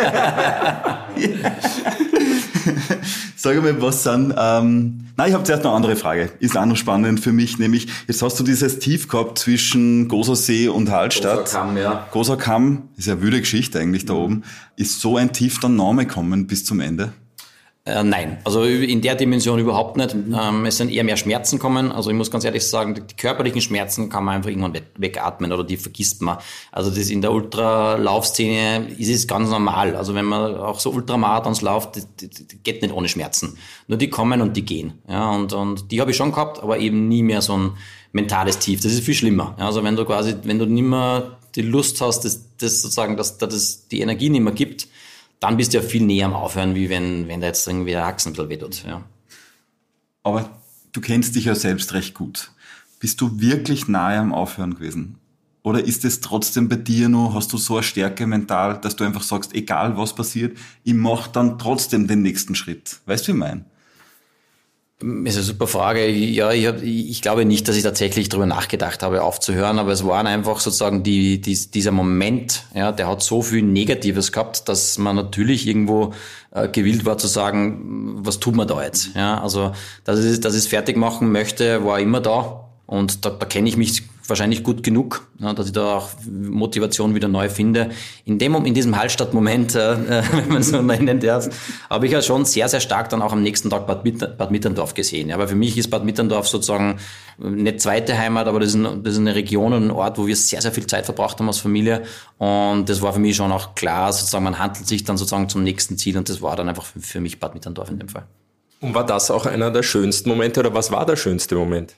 Sag mal, was sind, ähm, nein, ich habe zuerst noch eine andere Frage. Ist auch noch spannend für mich, nämlich, jetzt hast du dieses Tief gehabt zwischen Gosersee und Hallstatt. Großer-Kamm, ja. Großer-Kamm, ist ja eine wilde Geschichte eigentlich da oben. Ist so ein Tief dann noch mal gekommen bis zum Ende? Äh, nein, also in der Dimension überhaupt nicht. Ähm, es sind eher mehr Schmerzen kommen. Also ich muss ganz ehrlich sagen, die körperlichen Schmerzen kann man einfach irgendwann weg, wegatmen oder die vergisst man. Also das in der Ultralaufszene ist es ganz normal. Also wenn man auch so Ultramarathons läuft, das, das, das geht nicht ohne Schmerzen. Nur die kommen und die gehen. Ja, und, und die habe ich schon gehabt, aber eben nie mehr so ein mentales Tief. Das ist viel schlimmer. Ja, also wenn du quasi, wenn du nicht mehr die Lust hast, dass das sozusagen, dass das die Energie nicht mehr gibt, dann bist du ja viel näher am Aufhören, wie wenn, wenn da jetzt irgendwie der Haxen ein bisschen wehtut, ja. Aber du kennst dich ja selbst recht gut. Bist du wirklich nahe am Aufhören gewesen? Oder ist es trotzdem bei dir noch, hast du so eine Stärke mental, dass du einfach sagst, egal was passiert, ich mache dann trotzdem den nächsten Schritt? Weißt du, wie ich meine? Das ist eine super Frage. Ja, ich, hab, ich glaube nicht, dass ich tatsächlich darüber nachgedacht habe, aufzuhören, aber es waren einfach sozusagen die, die, dieser Moment, ja, der hat so viel Negatives gehabt, dass man natürlich irgendwo äh, gewillt war zu sagen, was tut man da jetzt? Ja, also, dass ich, dass ich es fertig machen möchte, war immer da und da, da kenne ich mich wahrscheinlich gut genug, ja, dass ich da auch Motivation wieder neu finde. In dem, in diesem Hallstatt-Moment, äh, wenn man so nennen darf, habe ich ja schon sehr, sehr stark dann auch am nächsten Tag Bad, Mitt- Bad Mitterndorf gesehen. Ja, aber für mich ist Bad Mitterndorf sozusagen nicht zweite Heimat, aber das ist, ein, das ist eine Region und ein Ort, wo wir sehr, sehr viel Zeit verbracht haben als Familie. Und das war für mich schon auch klar, sozusagen, man handelt sich dann sozusagen zum nächsten Ziel und das war dann einfach für, für mich Bad Mitterndorf in dem Fall. Und war das auch einer der schönsten Momente oder was war der schönste Moment?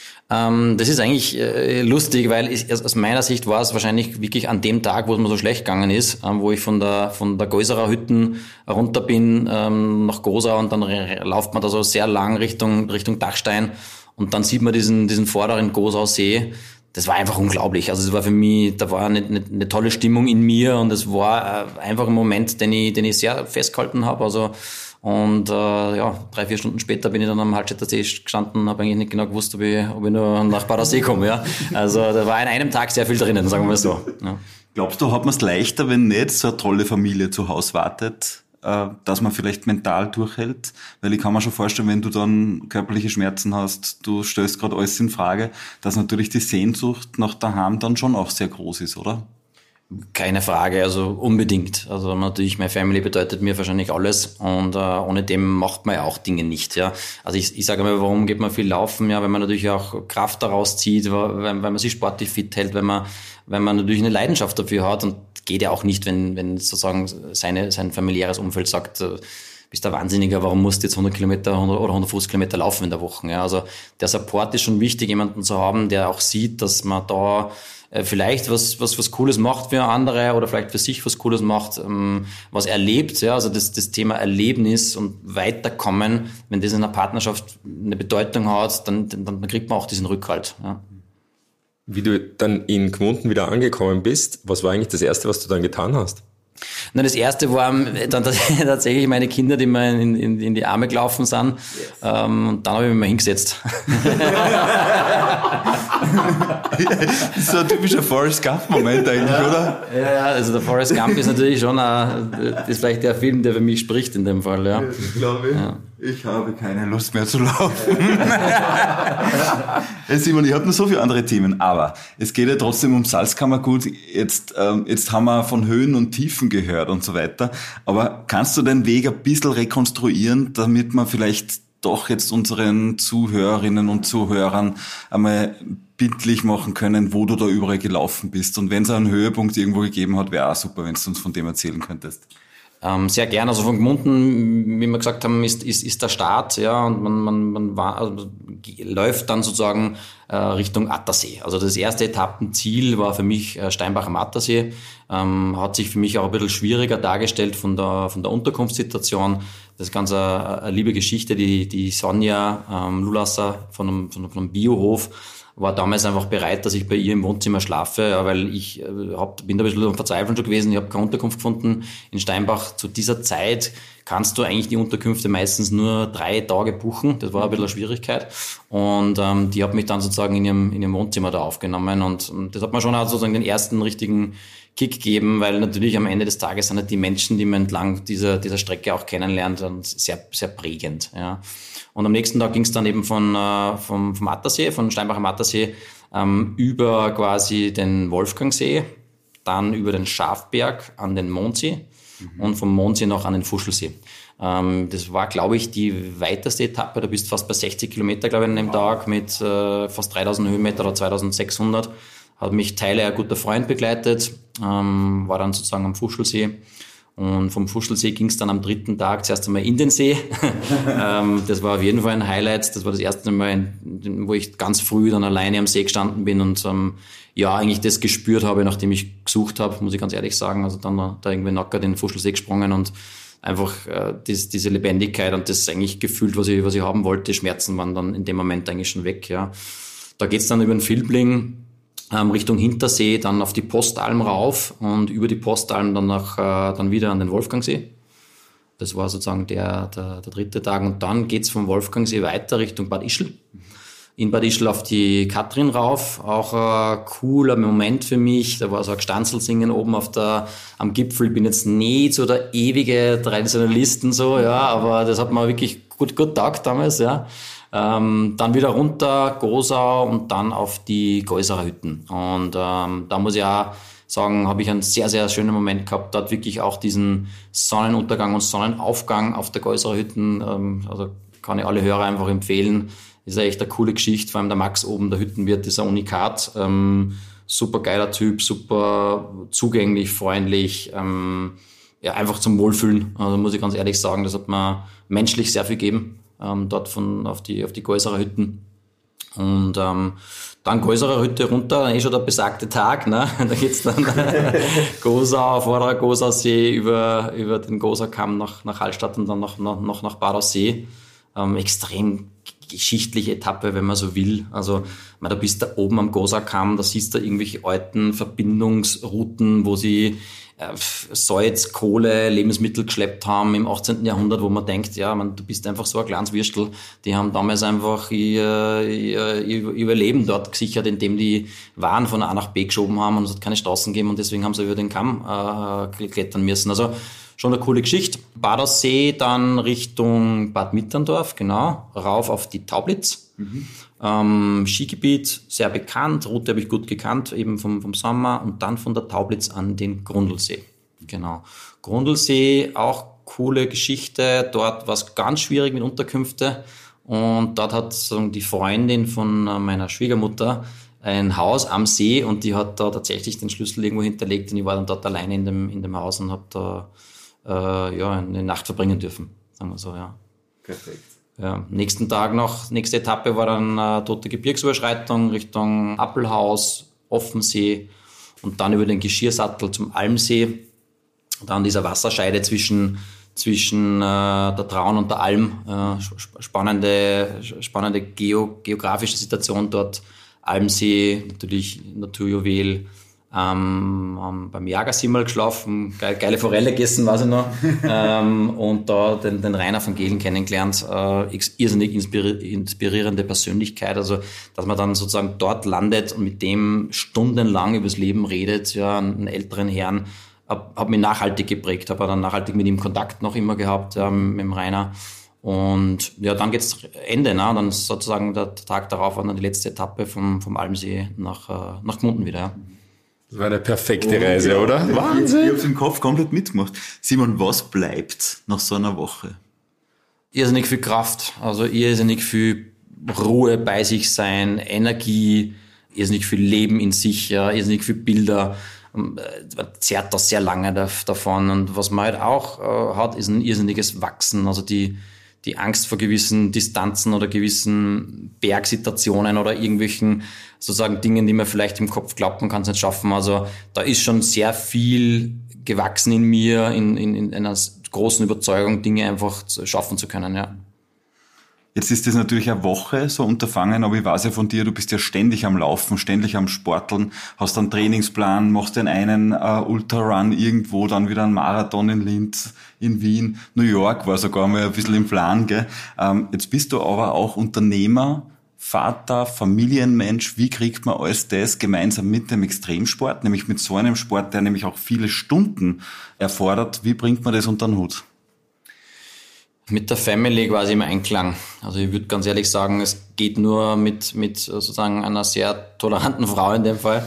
Das ist eigentlich äh, lustig, weil ich, aus meiner Sicht war es wahrscheinlich wirklich an dem Tag, wo es mir so schlecht gegangen ist, ähm, wo ich von der von der Geuserer Hütten runter bin ähm, nach Gosa und dann lauft man da so sehr lang Richtung Richtung Dachstein und dann sieht man diesen diesen vorderen Gosauer See. Das war einfach unglaublich. Also es war für mich, da war eine, eine, eine tolle Stimmung in mir und es war äh, einfach ein Moment, den ich den ich sehr festgehalten habe. Also Und äh, ja, drei, vier Stunden später bin ich dann am Hallstätter See gestanden und habe eigentlich nicht genau gewusst, ob ich, ob ich nur nach Badersee komme. Ja. Also da war in einem Tag sehr viel drinnen, sagen wir mal so. Ja. Glaubst du, hat man es leichter, wenn nicht so eine tolle Familie zu Hause wartet, äh, dass man vielleicht mental durchhält? Weil ich kann mir schon vorstellen, wenn du dann körperliche Schmerzen hast, du stellst gerade alles in Frage, dass natürlich die Sehnsucht nach daheim dann schon auch sehr groß ist, oder? Keine Frage, also unbedingt. Also natürlich, meine Family bedeutet mir wahrscheinlich alles und äh, ohne dem macht man ja auch Dinge nicht. Ja, also ich, ich sage mal, warum geht man viel laufen? Ja, wenn man natürlich auch Kraft daraus zieht, weil, weil man sich sportlich fit hält, wenn man wenn man natürlich eine Leidenschaft dafür hat und geht ja auch nicht, wenn wenn sozusagen seine sein familiäres Umfeld sagt, äh, bist du Wahnsinniger, warum musst du jetzt hundert Kilometer oder hundertfünfzig Kilometer laufen in der Woche? Ja, also der Support ist schon wichtig, jemanden zu haben, der auch sieht, dass man da vielleicht was was was Cooles macht für andere oder vielleicht für sich was Cooles macht, ähm, was erlebt, ja, also das das Thema Erlebnis und Weiterkommen, wenn das in einer Partnerschaft eine Bedeutung hat, dann dann, dann kriegt man auch diesen Rückhalt, ja. Wie du dann in Gmunden wieder angekommen bist, was war eigentlich das Erste, was du dann getan hast? Na, das erste waren dann tatsächlich meine Kinder, die mir in, in, in die Arme gelaufen sind. Yes. Ähm, und dann habe ich mich mal hingesetzt. Das ist so ein typischer Forrest Gump-Moment eigentlich, ja, oder? Ja, ja, also der Forrest Gump ist natürlich schon ein, das ist vielleicht der Film, der für mich spricht in dem Fall. Ja. Ich glaube, ja. Ich habe keine Lust mehr zu laufen. Hey Simon, ich habe noch so viele andere Themen, aber es geht ja trotzdem um Salzkammergut. Jetzt, ähm, jetzt haben wir von Höhen und Tiefen gehört und so weiter. Aber kannst du den Weg ein bisschen rekonstruieren, damit man vielleicht doch jetzt unseren Zuhörerinnen und Zuhörern einmal bildlich machen können, wo du da überall gelaufen bist? Und wenn es einen Höhepunkt irgendwo gegeben hat, wäre auch super, wenn du uns von dem erzählen könntest. Ähm, sehr gern. Also von Gmunden, wie wir gesagt haben, ist, ist, ist der Start, ja, und man, man, man war, also, läuft dann sozusagen äh, Richtung Attersee. Also das erste Etappenziel war für mich äh, Steinbach am Attersee. Ähm, hat sich für mich auch ein bisschen schwieriger dargestellt von der, von der Unterkunftssituation. Das ist ganz eine, eine liebe Geschichte, die, die Sonja ähm, Lulasser von einem, von einem Biohof war damals einfach bereit, dass ich bei ihr im Wohnzimmer schlafe, ja, weil ich äh, hab, bin da ein bisschen am Verzweifeln schon gewesen. Ich habe keine Unterkunft gefunden in Steinbach. Zu dieser Zeit kannst du eigentlich die Unterkünfte meistens nur drei Tage buchen. Das war ein bisschen eine Schwierigkeit. Und ähm, die hat mich dann sozusagen in ihrem, in ihrem Wohnzimmer da aufgenommen. Und, und das hat mir schon auch sozusagen den ersten richtigen Kick gegeben, weil natürlich am Ende des Tages sind halt die Menschen, die man entlang dieser, dieser Strecke auch kennenlernt, und sehr, sehr prägend, ja. Und am nächsten Tag ging es dann eben von, äh, vom, vom Attersee, von Steinbach am Attersee, ähm, über quasi den Wolfgangsee, dann über den Schafberg an den Mondsee mhm. und vom Mondsee noch an den Fuschelsee. Ähm, das war, glaube ich, die weiteste Etappe. Da bist du fast bei sechzig Kilometer, glaube ich, an dem Tag mit äh, fast dreitausend Höhenmeter oder zweitausendsechshundert. Hat mich Teile ein guter Freund begleitet, ähm, war dann sozusagen am Fuschelsee. Und vom Fuschelsee ging es dann am dritten Tag zuerst einmal in den See. ähm, das war auf jeden Fall ein Highlight. Das war das erste Mal, wo ich ganz früh dann alleine am See gestanden bin und ähm, ja eigentlich das gespürt habe, nachdem ich gesucht habe, muss ich ganz ehrlich sagen. Also dann da irgendwie nackert in den Fuschelsee gesprungen und einfach äh, das, diese Lebendigkeit und das eigentlich gefühlt, was ich, was ich haben wollte. Schmerzen waren dann in dem Moment eigentlich schon weg. Ja. Da geht's dann über den Filbling Richtung Hintersee, dann auf die Postalm rauf und über die Postalm dann nach, äh, dann wieder an den Wolfgangsee. Das war sozusagen der, der, der dritte Tag. Und dann geht's vom Wolfgangsee weiter Richtung Bad Ischl. In Bad Ischl auf die Katrin rauf. Auch ein cooler Moment für mich. Da war so ein Gstanzelsingen oben auf der, am Gipfel. Ich bin jetzt nicht so der ewige Traditionalisten so, ja, aber das hat mir wirklich gut, gut taugt damals, ja. Ähm, dann wieder runter, Gosau und dann auf die Geuserer Hütten. Und ähm, da muss ich auch sagen, habe ich einen sehr, sehr schönen Moment gehabt. Dort wirklich auch diesen Sonnenuntergang und Sonnenaufgang auf der Geuserer Hütten. Ähm, also kann ich alle Hörer einfach empfehlen. Ist ja echt eine coole Geschichte. Vor allem der Max oben, der Hüttenwirt, ist ein Unikat. Ähm, super geiler Typ, super zugänglich, freundlich. Ähm, ja, einfach zum Wohlfühlen. Also muss ich ganz ehrlich sagen, das hat mir menschlich sehr viel gegeben. Ähm, dort von auf die auf die Geuserer Hütten. Und ähm, dann Geuserer Hütte runter, dann eh schon der besagte Tag, ne? Da geht's dann Gosau, Vorderer Gosausee über über den Gosaukamm nach nach Hallstatt und dann noch noch nach Bad Aussee. Ähm, extrem geschichtliche Etappe, wenn man so will. Also, man, da bist du oben am Gosaukamm, da siehst du irgendwelche alten Verbindungsrouten, wo sie äh, Salz, Kohle, Lebensmittel geschleppt haben im achtzehnten Jahrhundert, wo man denkt, ja, man, du bist einfach so ein kleines Würstel. Die haben damals einfach ihr, ihr, ihr Überleben dort gesichert, indem die Waren von A nach B geschoben haben und es hat keine Straßen gegeben und deswegen haben sie über den Kamm äh, klettern müssen. Also, schon eine coole Geschichte. Bad Aussee, dann Richtung Bad Mitterndorf, genau, rauf auf die Taublitz. Mhm. Ähm, Skigebiet, sehr bekannt, Route habe ich gut gekannt, eben vom, vom Sommer und dann von der Taublitz an den Grundlsee. Genau. Grundlsee, auch coole Geschichte, dort war es ganz schwierig mit Unterkünfte und dort hat sozusagen die Freundin von meiner Schwiegermutter ein Haus am See und die hat da tatsächlich den Schlüssel irgendwo hinterlegt und ich war dann dort alleine in dem, in dem Haus und habe da Äh, ja, eine Nacht verbringen dürfen, sagen wir so, ja. Perfekt. Ja, nächsten Tag noch, nächste Etappe war dann äh, Tote Gebirgsüberschreitung Richtung Appelhaus, Offensee und dann über den Geschirrsattel zum Almsee. Dann dieser Wasserscheide zwischen, zwischen äh, der Traun und der Alm. Äh, spannende spannende Geo, geografische Situation dort. Almsee, natürlich Naturjuwel. Ähm, ähm, beim Jagersee mal geschlafen, geile, geile Forelle gegessen, weiß ich noch, ähm, und da den, den Rainer von Gehlen kennengelernt, äh, irrsinnig inspiri- inspirierende Persönlichkeit, also dass man dann sozusagen dort landet und mit dem stundenlang übers Leben redet, ja, einen älteren Herrn, hab, hab mich nachhaltig geprägt, habe dann nachhaltig mit ihm Kontakt noch immer gehabt, ja, mit dem Rainer. Und ja, dann geht's Ende, ne? Dann ist sozusagen der Tag darauf war dann die letzte Etappe vom, vom Almsee nach, äh, nach Gmunden wieder, ja. Das war eine perfekte oh, Reise, ja, oder? Wahnsinn! Ich, ich hab's im Kopf komplett mitgemacht. Simon, was bleibt nach so einer Woche? Irrsinnig viel Kraft, also irrsinnig viel Ruhe bei sich sein, Energie, irrsinnig viel Leben in sich, ja, irrsinnig viel Bilder. Man zehrt das sehr lange davon. Und was man halt auch äh, hat, ist ein irrsinniges Wachsen. Also die, die Angst vor gewissen Distanzen oder gewissen Bergsituationen oder irgendwelchen sozusagen Dingen, die man vielleicht im Kopf glaubt, man kann es nicht schaffen. Also da ist schon sehr viel gewachsen in mir, in, in, in einer großen Überzeugung, Dinge einfach schaffen zu können, ja. Jetzt ist das natürlich eine Woche, so Unterfangen, aber ich weiß ja von dir, du bist ja ständig am Laufen, ständig am Sporteln, hast einen Trainingsplan, machst den einen uh, Ultrarun irgendwo, dann wieder einen Marathon in Linz, in Wien, New York war sogar mal ein bisschen im Plan, gell? Ähm, jetzt bist du aber auch Unternehmer, Vater, Familienmensch. Wie kriegt man alles das gemeinsam mit dem Extremsport, nämlich mit so einem Sport, der nämlich auch viele Stunden erfordert? Wie bringt man das unter den Hut? Mit der Family quasi im Einklang. Also ich würde ganz ehrlich sagen, es geht nur mit mit sozusagen einer sehr toleranten Frau in dem Fall.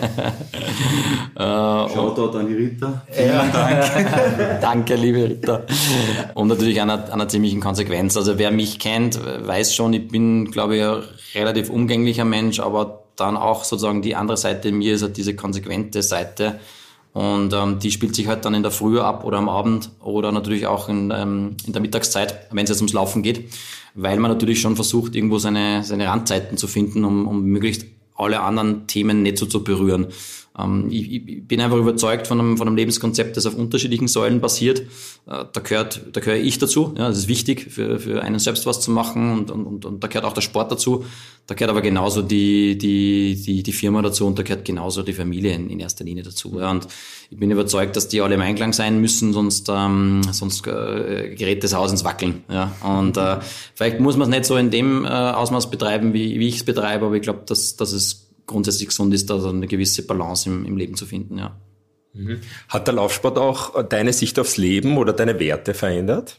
Shoutout an die Rita. Vielen ja. Dank. Danke, liebe Rita. Und natürlich einer, einer ziemlichen Konsequenz. Also wer mich kennt, weiß schon, ich bin, glaube ich, ein relativ umgänglicher Mensch, aber dann auch sozusagen die andere Seite in mir ist halt diese konsequente Seite. Und ähm, die spielt sich halt dann in der Früh ab oder am Abend oder natürlich auch in, ähm, in der Mittagszeit, wenn es jetzt ums Laufen geht, weil man natürlich schon versucht, irgendwo seine, seine Randzeiten zu finden, um, um möglichst alle anderen Themen nicht so zu berühren. Ähm, ich, ich bin einfach überzeugt von einem, von einem Lebenskonzept, das auf unterschiedlichen Säulen basiert. Äh, da gehört, da gehöre ich dazu. Ja, das ist wichtig, für, für einen selbst was zu machen, und, und, und da gehört auch der Sport dazu. Da gehört aber genauso die, die, die, die Firma dazu, und da gehört genauso die Familie in, in erster Linie dazu. Ja, und ich bin überzeugt, dass die alle im Einklang sein müssen, sonst, ähm, sonst äh, gerät das Haus ins Wackeln. Ja, und äh, vielleicht muss man es nicht so in dem äh, Ausmaß betreiben, wie, wie ich es betreibe, aber ich glaube, dass, dass es grundsätzlich gesund ist, da eine gewisse Balance im, im Leben zu finden, ja. Hat der Laufsport auch deine Sicht aufs Leben oder deine Werte verändert?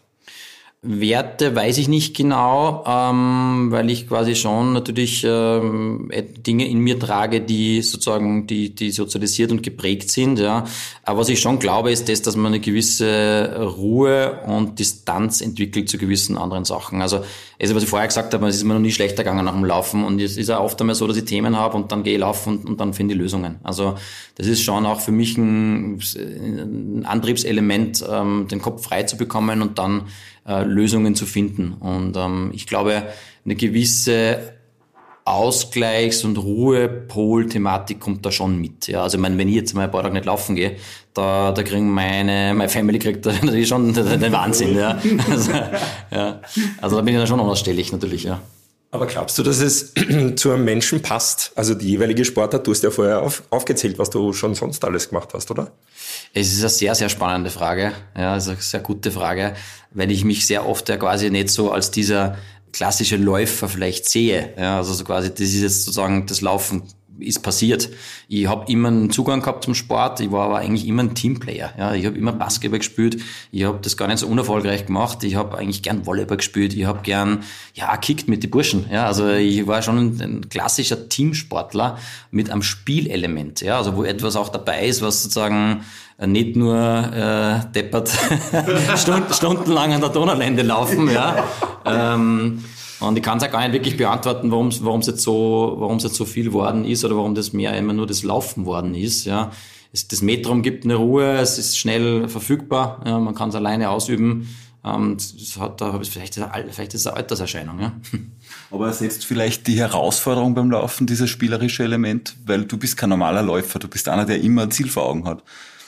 Werte weiß ich nicht genau, ähm, weil ich quasi schon natürlich ähm, Dinge in mir trage, die sozusagen die die sozialisiert und geprägt sind, ja. Aber was ich schon glaube, ist das, dass man eine gewisse Ruhe und Distanz entwickelt zu gewissen anderen Sachen. Also, also was ich vorher gesagt habe, es ist mir noch nie schlechter gegangen nach dem Laufen, und es ist ja oft einmal so, dass ich Themen habe und dann gehe ich laufen und, und dann finde ich Lösungen. Also das ist schon auch für mich ein, ein Antriebselement, ähm, den Kopf frei zu bekommen und dann äh, Lösungen zu finden. Und ähm, ich glaube, eine gewisse Ausgleichs- und Ruhepol-Thematik kommt da schon mit. Ja, also ich meine, wenn ich jetzt mal ein paar Tage nicht laufen gehe, da, da kriegen meine, meine Family kriegt da natürlich schon den Wahnsinn. Ja. Also, ja. Also da bin ich dann schon unausstehlich natürlich, ja. Aber glaubst du, dass es zu einem Menschen passt? Also die jeweilige Sportart, du hast ja vorher auf, aufgezählt, was du schon sonst alles gemacht hast, oder? Es ist eine sehr, sehr spannende Frage. Ja, also eine sehr gute Frage, weil ich mich sehr oft ja quasi nicht so als dieser klassische Läufer vielleicht sehe. Ja, also so quasi, das ist jetzt sozusagen das Laufen ist passiert. Ich habe immer einen Zugang gehabt zum Sport, ich war aber eigentlich immer ein Teamplayer. Ja, ich habe immer Basketball gespielt, ich habe das gar nicht so unerfolgreich gemacht, ich habe eigentlich gern Volleyball gespielt, ich habe gern ja kickt mit den Burschen. Ja, also ich war schon ein, ein klassischer Teamsportler mit einem Spielelement, ja, also wo etwas auch dabei ist, was sozusagen nicht nur äh, deppert Stunden, stundenlang an der Donaulände laufen, ja. Ähm, Und ich kann es auch gar nicht wirklich beantworten, warum es warum es jetzt so warum es jetzt so viel worden ist oder warum das mehr immer nur das Laufen worden ist. Ja, es, das Metrum gibt eine Ruhe, es ist schnell verfügbar, ja, man kann es alleine ausüben. Ähm, das hat da vielleicht vielleicht ist es eine Alterserscheinung. Ja. Aber ersetzt vielleicht die Herausforderung beim Laufen dieses spielerische Element, weil du bist kein normaler Läufer, du bist einer, der immer ein Ziel vor Augen hat.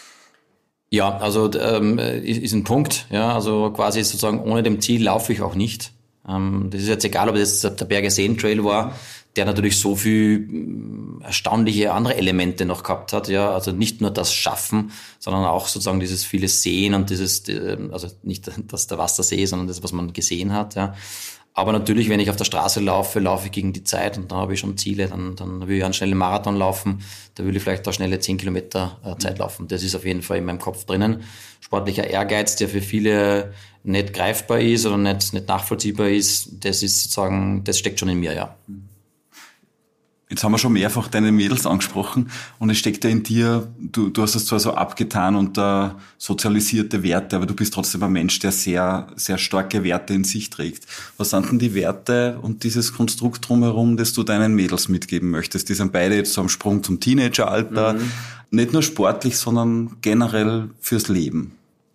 Ja, also ähm, ist, ist ein Punkt. Ja, also quasi sozusagen ohne dem Ziel laufe ich auch nicht. Das ist jetzt egal, ob das der Berge Seen Trail war, der natürlich so viel erstaunliche andere Elemente noch gehabt hat, ja, also nicht nur das Schaffen, sondern auch sozusagen dieses viele Sehen und dieses, also nicht das der Wassersee, sondern das, was man gesehen hat, ja. Aber natürlich, wenn ich auf der Straße laufe, laufe ich gegen die Zeit und dann habe ich schon Ziele, dann, dann will ich einen schnellen Marathon laufen, da will ich vielleicht auch schnelle zehn Kilometer äh, Zeit laufen. Das ist auf jeden Fall in meinem Kopf drinnen. Sportlicher Ehrgeiz, der für viele nicht greifbar ist oder nicht, nicht nachvollziehbar ist, das ist sozusagen, das steckt schon in mir, ja. Jetzt haben wir schon mehrfach deine Mädels angesprochen und es steckt ja in dir, du, du hast es zwar so abgetan unter sozialisierte Werte, aber du bist trotzdem ein Mensch, der sehr, sehr starke Werte in sich trägt. Was sind denn die Werte und dieses Konstrukt drumherum, das du deinen Mädels mitgeben möchtest? Die sind beide jetzt so am Sprung zum Teenageralter, mhm. Nicht nur sportlich, sondern generell fürs Leben.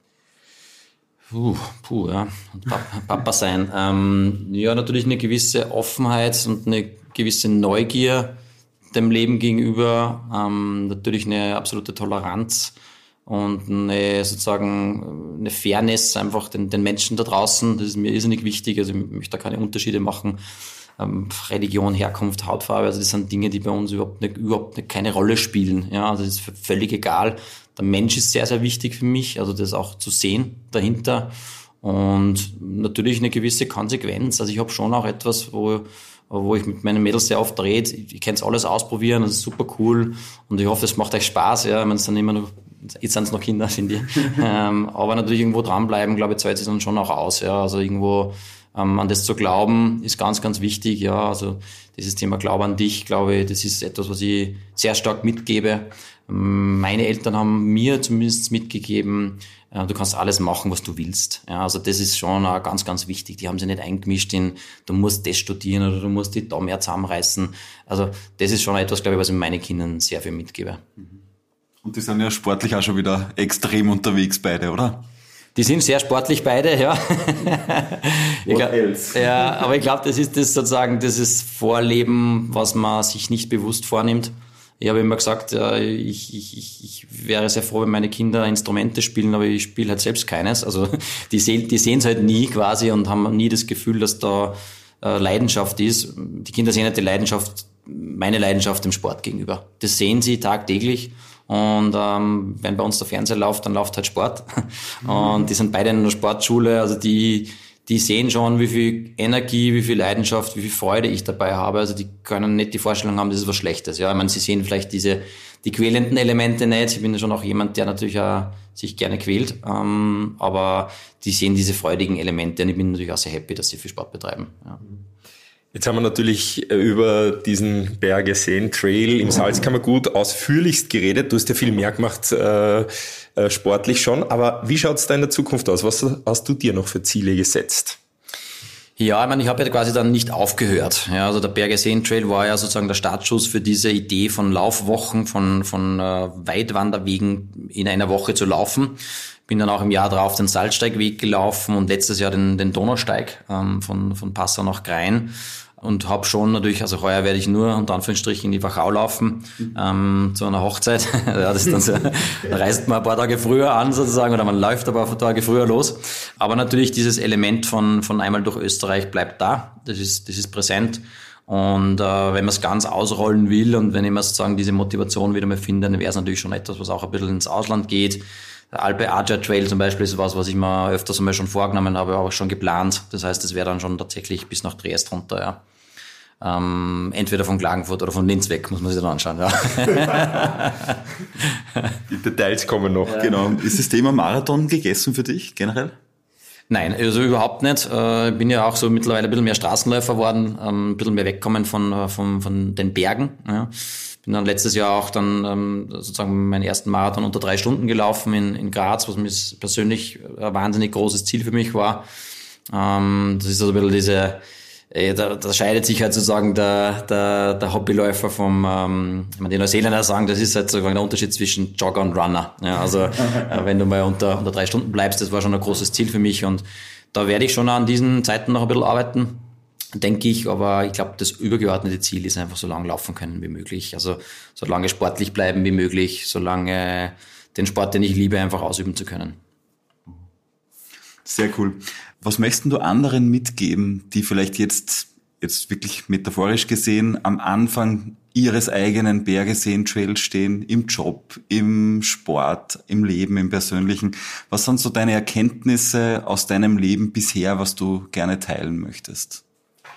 Puh, puh, ja. Und Papa sein. Ähm, ja, natürlich eine gewisse Offenheit und eine gewisse Neugier dem Leben gegenüber. Ähm, natürlich eine absolute Toleranz und eine sozusagen eine Fairness einfach den, den Menschen da draußen. Das ist mir irrsinnig wichtig. Also ich möchte da keine Unterschiede machen. Ähm, Religion, Herkunft, Hautfarbe. Also das sind Dinge, die bei uns überhaupt nicht, überhaupt nicht keine Rolle spielen. Ja, also das ist völlig egal. Der Mensch ist sehr, sehr wichtig für mich, also das auch zu sehen dahinter und natürlich eine gewisse Konsequenz. Also ich habe schon auch etwas, wo wo ich mit meinen Mädels sehr oft rede. Ich kann es alles ausprobieren, das ist super cool und ich hoffe, es macht euch Spaß. Ja, wenn es dann immer noch, jetzt sind es noch Kinder, finde ich. ähm, aber natürlich irgendwo dranbleiben, glaube ich, zahlt sich dann schon auch aus. Ja, also irgendwo ähm, an das zu glauben, ist ganz, ganz wichtig. Ja, also dieses Thema Glaube an dich, glaube ich, das ist etwas, was ich sehr stark mitgebe. Meine Eltern haben mir zumindest mitgegeben, du kannst alles machen, was du willst. Ja, also das ist schon auch ganz, ganz wichtig. Die haben sich nicht eingemischt in, du musst das studieren oder du musst dich da mehr zusammenreißen. Also das ist schon etwas, glaube ich, was ich meinen Kindern sehr viel mitgebe. Und die sind ja sportlich auch schon wieder extrem unterwegs beide, oder? Die sind sehr sportlich beide, ja. ich glaub, ja, aber ich glaube, das ist das sozusagen dieses Vorleben, was man sich nicht bewusst vornimmt. Ich habe immer gesagt, ich, ich, ich wäre sehr froh, wenn meine Kinder Instrumente spielen, aber ich spiele halt selbst keines. Also die sehen die sehen es halt nie quasi und haben nie das Gefühl, dass da Leidenschaft ist. Die Kinder sehen halt die Leidenschaft, meine Leidenschaft dem Sport gegenüber. Das sehen sie tagtäglich. Und ähm, wenn bei uns der Fernseher läuft, dann läuft halt Sport. Und die sind beide in einer Sportschule, also die die sehen schon, wie viel Energie, wie viel Leidenschaft, wie viel Freude ich dabei habe. Also die können nicht die Vorstellung haben, das ist was Schlechtes. Ja, ich meine, sie sehen vielleicht diese die quälenden Elemente nicht. Ich bin ja schon auch jemand, der natürlich auch sich gerne quält, ähm, aber die sehen diese freudigen Elemente und ich bin natürlich auch sehr happy, dass sie viel Sport betreiben. Ja. Jetzt haben wir natürlich über diesen Berge-Seen-Trail im Salzkammergut ausführlichst geredet. Du hast ja viel mehr gemacht, äh, äh, sportlich schon. Aber wie schaut's da in der Zukunft aus? Was hast du dir noch für Ziele gesetzt? Ja, ich meine, ich habe ja quasi dann nicht aufgehört. Ja, also der Berge-Seen-Trail war ja sozusagen der Startschuss für diese Idee von Laufwochen, von von äh, Weitwanderwegen in einer Woche zu laufen. Bin dann auch im Jahr drauf den Salzsteigweg gelaufen und letztes Jahr den, den Donausteig ähm, von von Passau nach Grein. Und habe schon natürlich, also heuer werde ich nur unter Anführungsstrichen in die Wachau laufen, ähm, zu einer Hochzeit. Ja, das ist dann so, da reist man ein paar Tage früher an sozusagen oder man läuft aber ein paar Tage früher los. Aber natürlich dieses Element von von einmal durch Österreich bleibt da. Das ist das ist präsent. Und äh, wenn man es ganz ausrollen will und wenn ich mir sozusagen diese Motivation wieder mal finde, dann wäre es natürlich schon etwas, was auch ein bisschen ins Ausland geht. Der Alpe Adria Trail zum Beispiel ist was, was ich mir öfters einmal schon vorgenommen habe, aber auch schon geplant. Das heißt, das wäre dann schon tatsächlich bis nach Triest runter, ja. Ähm, entweder von Klagenfurt oder von Linz weg, muss man sich dann anschauen. Ja. Die Details kommen noch. Ja. Genau. Ist das Thema Marathon gegessen für dich generell? Nein, also überhaupt nicht. Ich bin ja auch so mittlerweile ein bisschen mehr Straßenläufer geworden, ein bisschen mehr wegkommen von, von, von den Bergen. Ja. Bin dann letztes Jahr auch dann sozusagen meinen ersten Marathon unter drei Stunden gelaufen in, in Graz, was mir persönlich ein wahnsinnig großes Ziel für mich war. Das ist also ein bisschen diese Da, da scheidet sich halt sozusagen der, der, der Hobbyläufer vom, ähm, ich meine, die Neuseeländer sagen, das ist halt sozusagen der Unterschied zwischen Jogger und Runner. Ja, also, äh, wenn du mal unter, unter drei Stunden bleibst, das war schon ein großes Ziel für mich und da werde ich schon an diesen Zeiten noch ein bisschen arbeiten, denke ich, aber ich glaube, das übergeordnete Ziel ist einfach so lange laufen können wie möglich. Also, so lange sportlich bleiben wie möglich, so lange den Sport, den ich liebe, einfach ausüben zu können. Sehr cool. Was möchtest du anderen mitgeben, die vielleicht jetzt, jetzt wirklich metaphorisch gesehen, am Anfang ihres eigenen Berge-Seen-Trails stehen, im Job, im Sport, im Leben, im Persönlichen? Was sind so deine Erkenntnisse aus deinem Leben bisher, was du gerne teilen möchtest?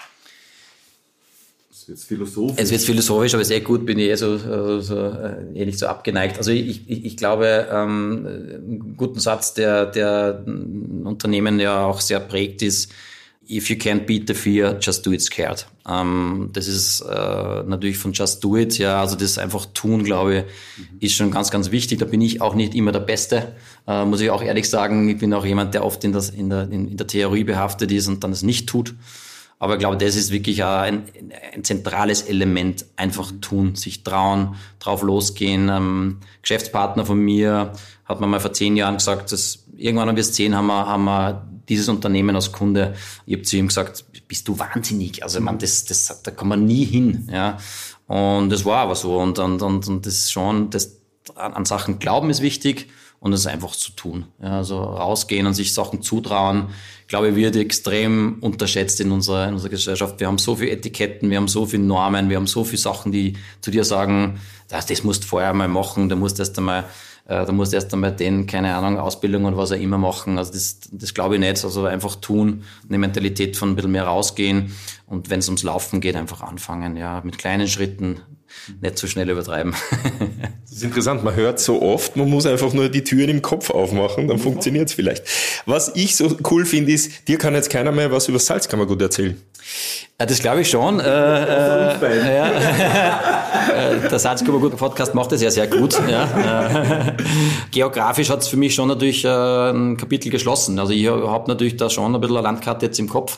Es wird philosophisch. Es wird philosophisch, aber sehr gut, bin ich eh so, so, so eh nicht so abgeneigt. Also ich, ich, ich glaube, ähm, einen guten Satz, der, der Unternehmen ja auch sehr prägt, ist: If you can't beat the fear, just do it scared. Ähm, das ist äh, natürlich von Just Do It, ja, also das einfach tun, glaube ich, ist schon ganz, ganz wichtig. Da bin ich auch nicht immer der Beste, äh, muss ich auch ehrlich sagen. Ich bin auch jemand, der oft in, das, in, der, in, in der Theorie behaftet ist und dann es nicht tut. Aber ich glaube, das ist wirklich ein, ein zentrales Element. Einfach tun, sich trauen, drauf losgehen. Ein Geschäftspartner von mir hat mir mal vor zehn Jahren gesagt, dass irgendwann, wenn wir es zehn haben, wir, haben wir dieses Unternehmen als Kunde. Ich habe zu ihm gesagt, bist du wahnsinnig? Also, man, das, das, da kann man nie hin, ja. Und das war aber so. Und, und, und, und das schon, das, an Sachen glauben ist wichtig. Und es einfach zu tun. Ja, also rausgehen und sich Sachen zutrauen, glaube ich, wird extrem unterschätzt in unserer, in unserer Gesellschaft. Wir haben so viele Etiketten, wir haben so viele Normen, wir haben so viele Sachen, die zu dir sagen, das, das musst du vorher mal machen, da musst du erst einmal, äh, da musst du erst einmal den, keine Ahnung, Ausbildung oder was auch immer machen. Also das, das glaube ich nicht. Also einfach tun, eine Mentalität von ein bisschen mehr rausgehen und wenn es ums Laufen geht, einfach anfangen, ja, mit kleinen Schritten. Nicht zu schnell übertreiben. Das ist interessant, man hört so oft, man muss einfach nur die Türen im Kopf aufmachen, dann funktioniert es vielleicht. Was ich so cool finde, ist, dir kann jetzt keiner mehr was über das Salzkammergut erzählen. Ja, das glaube ich schon. Äh, äh, ja. Der Salzkammergut-Podcast macht das ja sehr gut. Ja. Geografisch hat es für mich schon natürlich ein Kapitel geschlossen. Also ich habe natürlich da schon ein bisschen eine Landkarte jetzt im Kopf.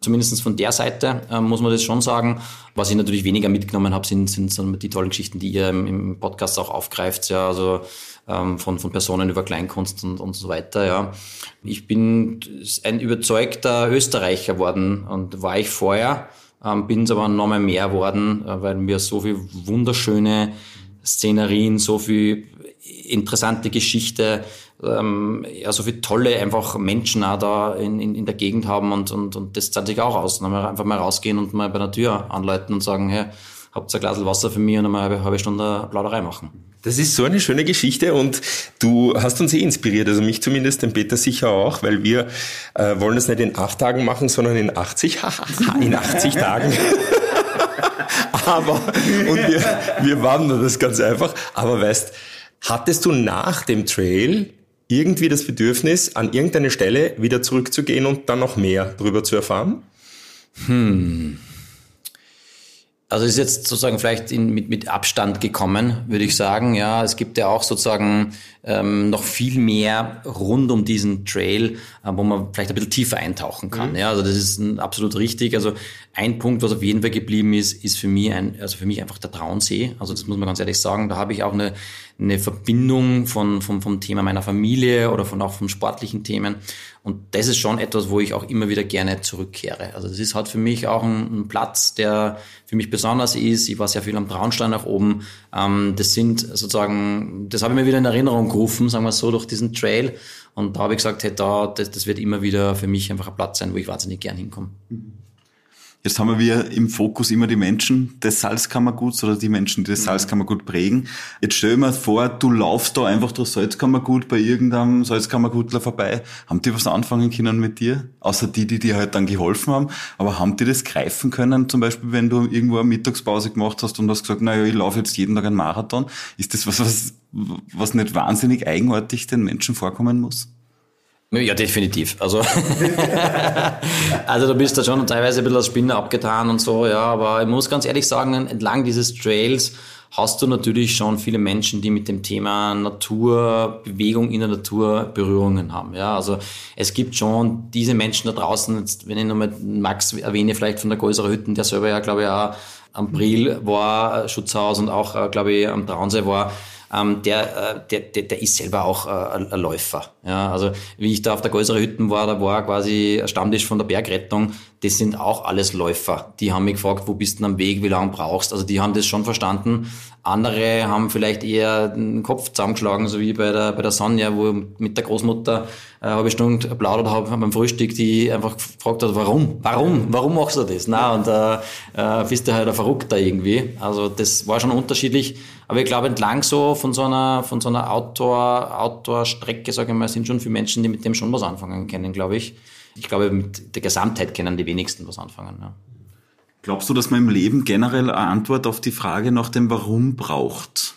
Zumindest von der Seite äh, muss man das schon sagen. Was ich natürlich weniger mitgenommen habe, sind, sind so die tollen Geschichten, die ihr im, im Podcast auch aufgreift, ja, also ähm, von, von Personen über Kleinkunst und, und so weiter. Ja. Ich bin ein überzeugter Österreicher worden und war ich vorher, ähm, bin es aber noch mal mehr worden, äh, weil mir so viel wunderschöne Szenerien, so viel interessante Geschichte, ähm, ja, so viele tolle einfach Menschen auch da in, in, in der Gegend haben und, und, und das zahlt sich auch aus. Dann einfach mal rausgehen und mal bei der Tür anläuten und sagen, hey, habt ihr ein Glas Wasser für mich und dann mal eine halbe Stunde Plauderei machen. Das ist so eine schöne Geschichte und du hast uns eh inspiriert, also mich zumindest, den Peter sicher auch, weil wir äh, wollen das nicht in acht Tagen machen, sondern in achtzig, in achtzig Tagen. Aber, und wir, wir wandern das ganz einfach, aber weißt, hattest du nach dem Trail irgendwie das Bedürfnis, an irgendeine Stelle wieder zurückzugehen und dann noch mehr drüber zu erfahren? Hm. Also ist jetzt sozusagen vielleicht in, mit, mit Abstand gekommen, würde ich sagen. Ja, es gibt ja auch sozusagen ähm, noch viel mehr rund um diesen Trail, äh, wo man vielleicht ein bisschen tiefer eintauchen kann. Mhm. Ja, also das ist ein, absolut richtig. Also ein Punkt, was auf jeden Fall geblieben ist, ist für mich ein, also für mich einfach der Traunsee. Also das muss man ganz ehrlich sagen. Da habe ich auch eine, eine Verbindung von, vom, vom Thema meiner Familie oder von auch von sportlichen Themen. Und das ist schon etwas, wo ich auch immer wieder gerne zurückkehre. Also das ist halt für mich auch ein, ein Platz, der für mich besonders ist. Ich war sehr viel am Traunstein nach oben. Ähm, das sind sozusagen, das habe ich mir wieder in Erinnerung gerufen, sagen wir so, durch diesen Trail. Und da habe ich gesagt, hey, da, das, das wird immer wieder für mich einfach ein Platz sein, wo ich wahnsinnig gern hinkomme. Jetzt haben wir im Fokus immer die Menschen des Salzkammerguts oder die Menschen, die das Salzkammergut prägen. Jetzt stell dir mal vor, du laufst da einfach durch Salzkammergut bei irgendeinem Salzkammergutler vorbei. Haben die was anfangen können mit dir? Außer die, die dir halt dann geholfen haben. Aber haben die das greifen können? Zum Beispiel, wenn du irgendwo eine Mittagspause gemacht hast und hast gesagt, naja, ich laufe jetzt jeden Tag einen Marathon. Ist das was, was, was nicht wahnsinnig eigenartig den Menschen vorkommen muss? Ja, definitiv. Also, also du bist da schon teilweise ein bisschen als Spinner abgetan und so, ja, aber ich muss ganz ehrlich sagen, entlang dieses Trails hast du natürlich schon viele Menschen, die mit dem Thema Natur, Bewegung in der Natur Berührungen haben, ja. Also, es gibt schon diese Menschen da draußen, jetzt, wenn ich nochmal Max erwähne, vielleicht von der Größere Hütten, der selber ja, glaube ich, auch am Briel war, Schutzhaus und auch, glaube ich, am Traunsee war, Ähm, der, der, der, der ist selber auch äh, ein Läufer. Ja, also wie ich da auf der Größere Hütten war, da war quasi ein Stammtisch von der Bergrettung. Das sind auch alles Läufer. Die haben mich gefragt, wo bist du denn am Weg, wie lange brauchst? Also die haben das schon verstanden. Andere haben vielleicht eher den Kopf zusammengeschlagen, so wie bei der bei der Sonja, wo ich mit der Großmutter äh, eine halbe Stunde plaudert habe beim Frühstück, die einfach gefragt hat, warum? Warum? Warum machst du das? Na, und äh, äh, bist du halt ein Verrückter irgendwie. Also das war schon unterschiedlich. Aber ich glaube, entlang so von so einer von so einer Outdoor Outdoor-Strecke, sage ich mal, sind schon viele Menschen, die mit dem schon was anfangen können, glaube ich. Ich glaube, mit der Gesamtheit können die wenigsten was anfangen. Ja. Glaubst du, dass man im Leben generell eine Antwort auf die Frage nach dem Warum braucht?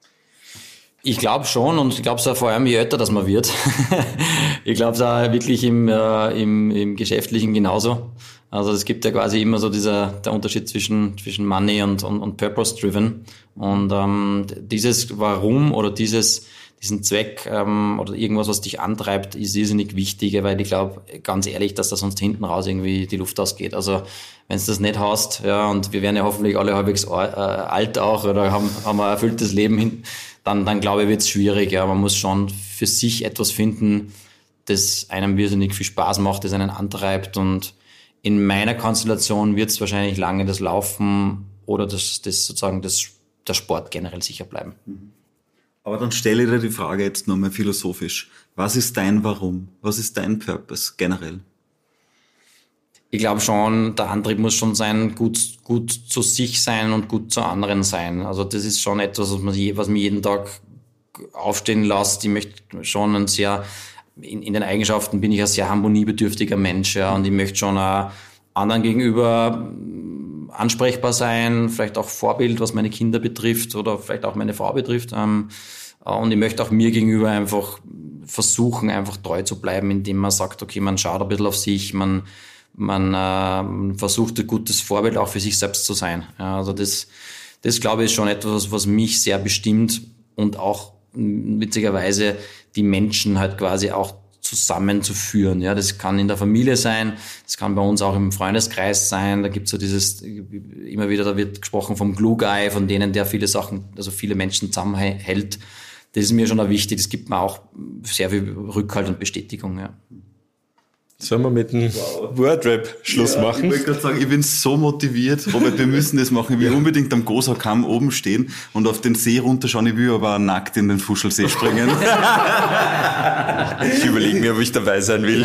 Ich glaube schon und ich glaube es auch vor allem, je älter das man wird. Ich glaube es auch wirklich im, äh, im, im Geschäftlichen genauso. Also es gibt ja quasi immer so dieser der Unterschied zwischen zwischen Money und und, und Purpose-driven. Und ähm, dieses Warum oder dieses diesen Zweck ähm, oder irgendwas, was dich antreibt, ist irrsinnig wichtig, weil ich glaube, ganz ehrlich, dass da sonst hinten raus irgendwie die Luft ausgeht. Also wenn du das nicht hast, ja, und wir werden ja hoffentlich alle halbwegs äh, alt auch oder haben, haben ein erfülltes Leben hin, dann, dann glaube ich, wird es schwierig. Ja, man muss schon für sich etwas finden, das einem irrsinnig viel Spaß macht, das einen antreibt. Und in meiner Konstellation wird es wahrscheinlich lange das Laufen oder das, das sozusagen das, der Sport generell sicher bleiben. Aber dann stelle ich dir die Frage jetzt nochmal philosophisch. Was ist dein Warum? Was ist dein Purpose generell? Ich glaube schon, der Antrieb muss schon sein, gut, gut zu sich sein und gut zu anderen sein. Also das ist schon etwas, was, man, was mich jeden Tag aufstehen lässt. Ich möchte schon ein sehr, in, in den Eigenschaften bin ich ein sehr harmoniebedürftiger Mensch, ja, und ich möchte schon auch anderen gegenüber ansprechbar sein, vielleicht auch Vorbild, was meine Kinder betrifft oder vielleicht auch meine Frau betrifft. Und ich möchte auch mir gegenüber einfach versuchen, einfach treu zu bleiben, indem man sagt, okay, man schaut ein bisschen auf sich, man, man äh, versucht ein gutes Vorbild auch für sich selbst zu sein. Ja, also das, das glaube ich ist schon etwas, was mich sehr bestimmt und auch witzigerweise die Menschen halt quasi auch zusammenzuführen. Ja, das kann in der Familie sein, das kann bei uns auch im Freundeskreis sein. Da gibt's so dieses, immer wieder, da wird gesprochen vom Glue Guy, von denen, der viele Sachen, also viele Menschen zusammenhält. Das ist mir schon auch wichtig. Das gibt mir auch sehr viel Rückhalt und Bestätigung. Ja. Sollen wir mit dem wow. Wordrap Schluss ja, machen? Ich wollte gerade sagen, ich bin so motiviert. Robert, wir müssen das machen. Ich will ja. unbedingt am Goserkamm oben stehen und auf den See runterschauen. Ich will aber nackt in den Fuschelsee springen. Ich überlege mir, ob ich dabei sein will.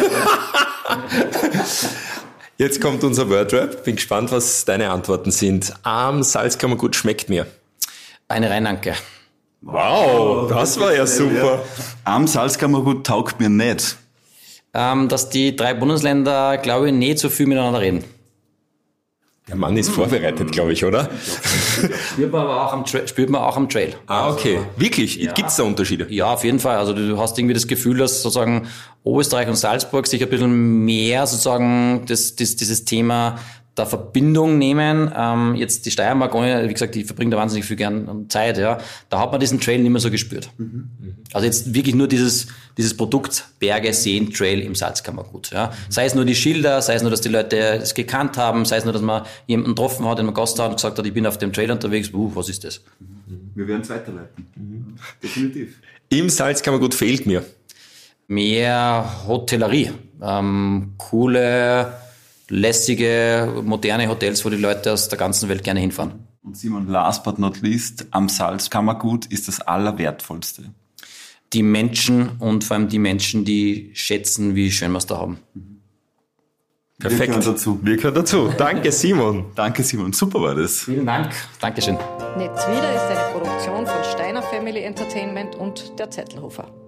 Jetzt kommt unser Wordrap. Bin gespannt, was deine Antworten sind. Am Salzkammergut schmeckt mir. Eine Rheinanke. Wow, das war ja super. Am Salzkammergut taugt mir nicht. Ähm, dass die drei Bundesländer, glaube ich, nicht so viel miteinander reden. Der Mann ist vorbereitet, glaube ich, oder? Spürt man aber auch am, Tra- spürt man auch am Trail. Ah, okay. Also, wirklich? Ja. Gibt es da Unterschiede? Ja, auf jeden Fall. Also du hast irgendwie das Gefühl, dass sozusagen Oberösterreich und Salzburg sich ein bisschen mehr sozusagen das, das, dieses Thema der Verbindung nehmen. Ähm, jetzt die Steiermark, wie gesagt, die verbringt da wahnsinnig viel gern Zeit, ja. Da hat man diesen Trail nicht mehr so gespürt. Mhm. Also jetzt wirklich nur dieses, dieses Produkt Berge, Seen, Trail im Salzkammergut, ja. Mhm. Sei es nur die Schilder, sei es nur, dass die Leute es gekannt haben, sei es nur, dass man jemanden getroffen hat, den man Gast hat und gesagt hat, ich bin auf dem Trail unterwegs, uh, was ist das? Mhm. Wir werden es weiterleiten. Mhm. Definitiv. Im Salzkammergut fehlt mir mehr Hotellerie, ähm, coole, lässige, moderne Hotels, wo die Leute aus der ganzen Welt gerne hinfahren. Und Simon, last but not least, am Salzkammergut ist das Allerwertvollste. Die Menschen und vor allem die Menschen, die schätzen, wie schön wir es da haben. Perfekt. Wir gehören dazu. Wir gehören dazu. Danke, Simon. Danke, Simon. Super war das. Vielen Dank. Dankeschön. Netz wieder ist eine Produktion von Steiner Family Entertainment und der Zettelhofer.